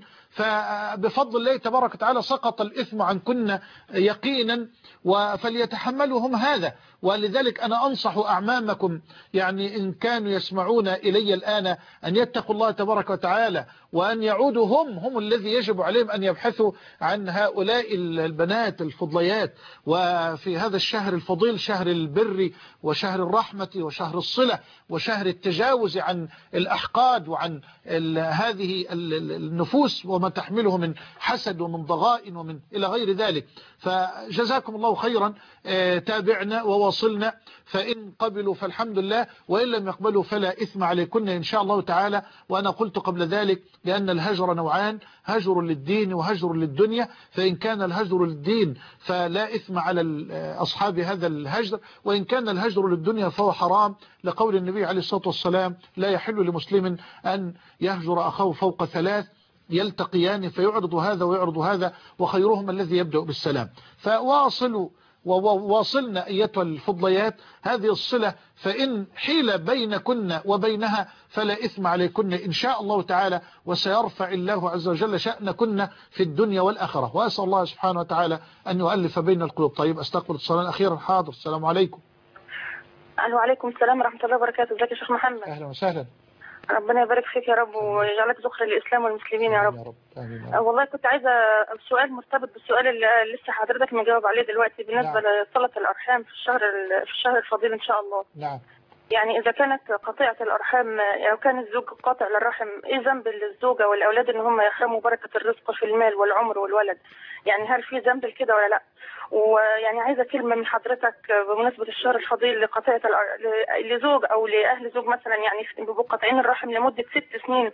B: فبفضل الله تبارك وتعالى سقط الإثم عنكن يقينا، فليتحملوا هم هذا. ولذلك أنا أنصح أعمامكم يعني إن كانوا يسمعون إلي الآن أن يتقوا الله تبارك وتعالى، وأن يعودوا هم هم الذي يجب عليهم أن يبحثوا عن هؤلاء البنات الفضليات. وفي هذا الشهر الفضيل، شهر البر وشهر الرحمة وشهر الصلة وشهر التجاوز عن الأحقاد وعن هذه النفوس وما تحمله من حسد ومن ضغائن ومن إلى غير ذلك. فجزاكم الله خيرا. تابعنا وواصلنا، فإن قبلوا فالحمد لله، وإن لم يقبلوا فلا إثم عليكن إن شاء الله تعالى. وأنا قلت قبل ذلك لأن الهجر نوعان، هجر للدين وهجر للدنيا، فإن كان الهجر للدين فلا إثم على أصحاب هذا الهجر، وإن كان الهجر للدنيا فهو حرام، لقول النبي عليه الصلاة والسلام لا يحل لمسلم أن يهجر أخاه فوق ثلاث يلتقيان فيعرض هذا ويعرض هذا وخيرهم الذي يبدأ بالسلام. فواصلوا وواصلنا أيتها الفضليات هذه الصلة، فإن حيل بينكن وبينها فلا إثم عليكن إن شاء الله تعالى، وسيرفع الله عز وجل شأنكن في الدنيا والآخرة. وأسأل الله سبحانه وتعالى أن يؤلف بين القلوب. طيب أستقبل الصلاة أخيرا. حاضر. السلام عليكم.
K: وعليكم السلام ورحمة الله وبركاته. ازيك يا شيخ محمد؟
B: أهلا وسهلا.
K: ربنا يبارك فيك يا رب ويجعلك ذخر الإسلام والمسلمين يا رب.
B: يا رب. آمين.
K: آه والله كنت عايزة سؤال مرتبط بالسؤال اللي لسه حضرتك مجاوب عليه دلوقتي بالنسبة
B: نعم.
K: لصلة الأرحام في الشهر في الشهر الفضيل إن شاء الله.
B: نعم.
K: يعني إذا كانت قطيعة الأرحام، يعني كان الزوج قاطع للرحم، إيه ذنب الزوجة والأولاد إن هم يحرموا بركة الرزق في المال والعمر والولد؟ يعني هل في ذنب كده ولا لا؟ ويعني عايزة كلمة من حضرتك بمناسبة الشهر الفضيل لقطيعة لزوج أو لأهل زوج مثلا، يعني بيبقوا قاطعين الرحم لمدة ست سنين،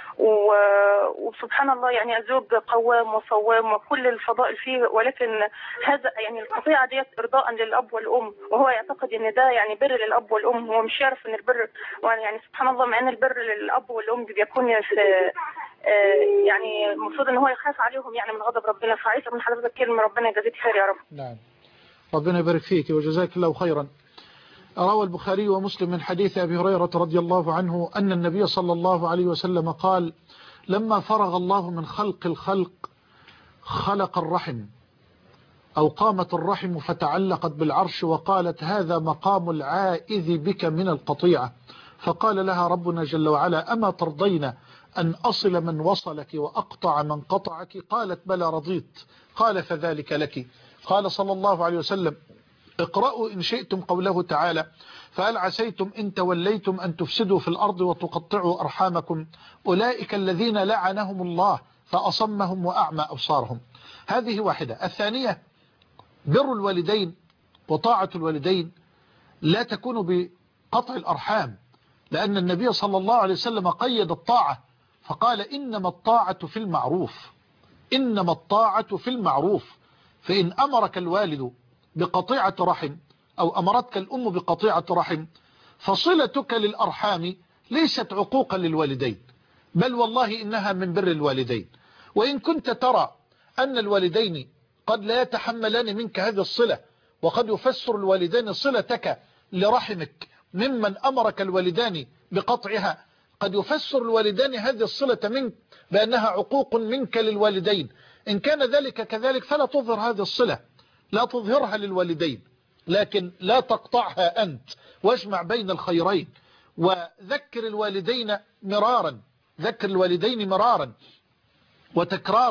K: وسبحان الله يعني الزوج قوام وصوام وكل الفضائل فيه، ولكن هذا يعني القطيعة ديت إرضاء للأب والأم، وهو يعتقد إن ده يعني بر للأب والأم، هو مش يعرف إن البر يعني سبحان الله مع إن البر للأب والأم بيكون في يعني المفروض إن هو يخاف عليهم يعني من غضب ربنا. فعايزة من حضرتك كلمة، ربنا يجازيك خير يا رب.
B: نعم. ربنا يبارك فيك وجزاك الله خيرا. روى البخاري ومسلم من حديث أبي هريرة رضي الله عنه أن النبي صلى الله عليه وسلم قال: لما فرغ الله من خلق الخلق خلق الرحم أو قامت الرحم فتعلقت بالعرش وقالت: هذا مقام العائذ بك من القطيعة. فقال لها ربنا جل وعلا: أما ترضين أن أصل من وصلك وأقطع من قطعك؟ قالت: بلى رضيت. قال: فذلك لك. قال صلى الله عليه وسلم: اقرأوا إن شئتم قوله تعالى: فهل عسيتم إن توليتم أن تفسدوا في الأرض وتقطعوا أرحامكم أولئك الذين لعنهم الله فأصمهم وأعمى أبصارهم. هذه واحدة. الثانية: بر الوالدين وطاعة الوالدين لا تكون بقطع الأرحام، لأن النبي صلى الله عليه وسلم قيد الطاعة فقال: إنما الطاعة في المعروف، إنما الطاعة في المعروف. فإن أمرك الوالد بقطيعة رحم أو أمرتك الأم بقطيعة رحم فصلتك للأرحام ليست عقوقا للوالدين، بل والله إنها من بر الوالدين. وإن كنت ترى أن الوالدين قد لا يتحملان منك هذه الصلة، وقد يفسر الوالدين صلتك لرحمك ممن أمرك الوالدان بقطعها، قد يفسر الوالدان هذه الصلة منك بأنها عقوق منك للوالدين. إن كان ذلك كذلك فلا تظهر هذه الصلة، لا تظهرها للوالدين، لكن لا تقطعها أنت، واجمع بين الخيرين. وذكر الوالدين مرارا، ذكر الوالدين مرارا وتكرارا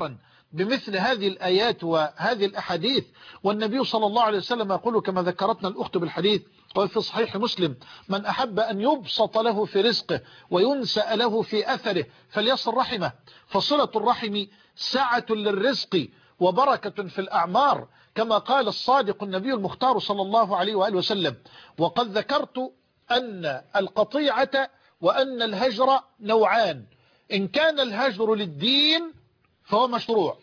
B: بمثل هذه الآيات وهذه الأحاديث. والنبي صلى الله عليه وسلم يقول كما ذكرتنا الأخت بالحديث وفي صحيح مسلم: من أحب أن يبسط له في رزقه وينسأ له في أثره فليصل رحمه. فصلة الرحم سعة للرزق وبركة في الأعمار، كما قال الصادق النبي المختار صلى الله عليه وآله وسلم. وقد ذكرت أن القطيعة وأن الهجر نوعان: إن كان الهجر للدين فهو مشروع،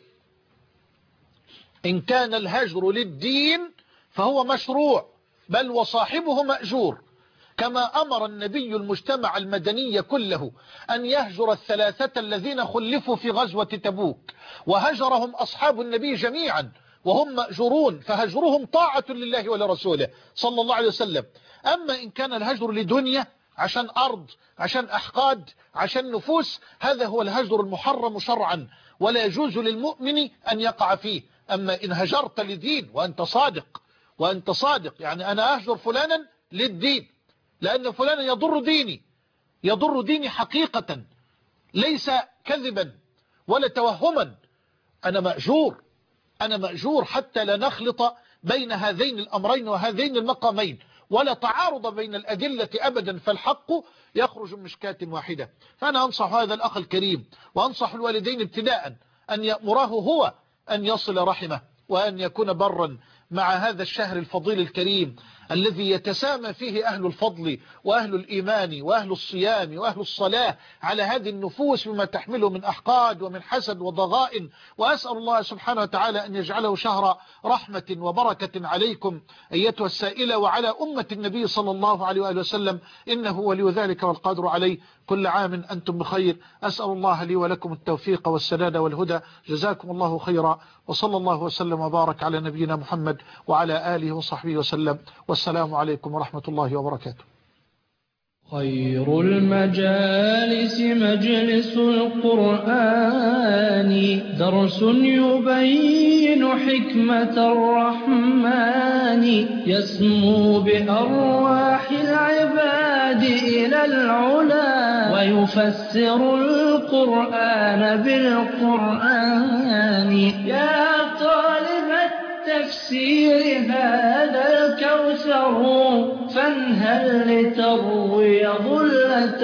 B: إن كان الهجر للدين فهو مشروع بل وصاحبه مأجور، كما أمر النبي المجتمع المدني كله أن يهجر الثلاثة الذين خلفوا في غزوة تبوك، وهجرهم أصحاب النبي جميعا وهم مأجورون، فهجرهم طاعة لله ولرسوله صلى الله عليه وسلم. أما إن كان الهجر لدنيا عشان أرض، عشان أحقاد، عشان نفوس، هذا هو الهجر المحرم شرعا ولا يجوز للمؤمن أن يقع فيه. أما إن هجرت لدين وأنت صادق، وأنت صادق يعني أنا أهجر فلانا للدين لأن فلانا يضر ديني، يضر ديني حقيقة ليس كذبا ولا توهما، أنا مأجور، أنا مأجور حتى لا نخلط بين هذين الأمرين وهذين المقامين، ولا تعارض بين الأدلة أبدا، فالحق يخرج من مشكاة واحدة. فأنا أنصح هذا الأخ الكريم وأنصح الوالدين ابتداء أن يأمره هو أن يصل رحمه وأن يكون برا مع هذا الشهر الفضيل الكريم الذي يتسامى فيه أهل الفضل وأهل الإيمان وأهل الصيام وأهل الصلاة على هذه النفوس بما تحمله من أحقاد ومن حسد وضغائن. وأسأل الله سبحانه وتعالى أن يجعله شهر رحمة وبركة عليكم أيتها السائلة وعلى أمة النبي صلى الله عليه وآله وسلم، إنه ولي ذلك والقادر عليه. كل عام أنتم بخير، أسأل الله لي ولكم التوفيق والسداد والهدى، جزاكم الله خيرا، وصلى الله وسلم وبارك على نبينا محمد وعلى آله وصحبه وسلم، والسلام عليكم ورحمة الله وبركاته.
A: خير المجالس مجلس القرآن، درس يبين حكمة الرحمن، يسمو بأرواح العباد إلى العلا، ويفسر القرآن بالقرآن. يا طالب التفسير هذا الكوثر، فانهل لتروي ظلة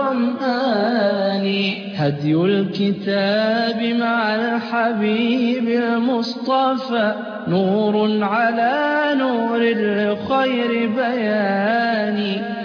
A: الظمآن. هدي الكتاب مع الحبيب المصطفى، نور على نور لخير بيان.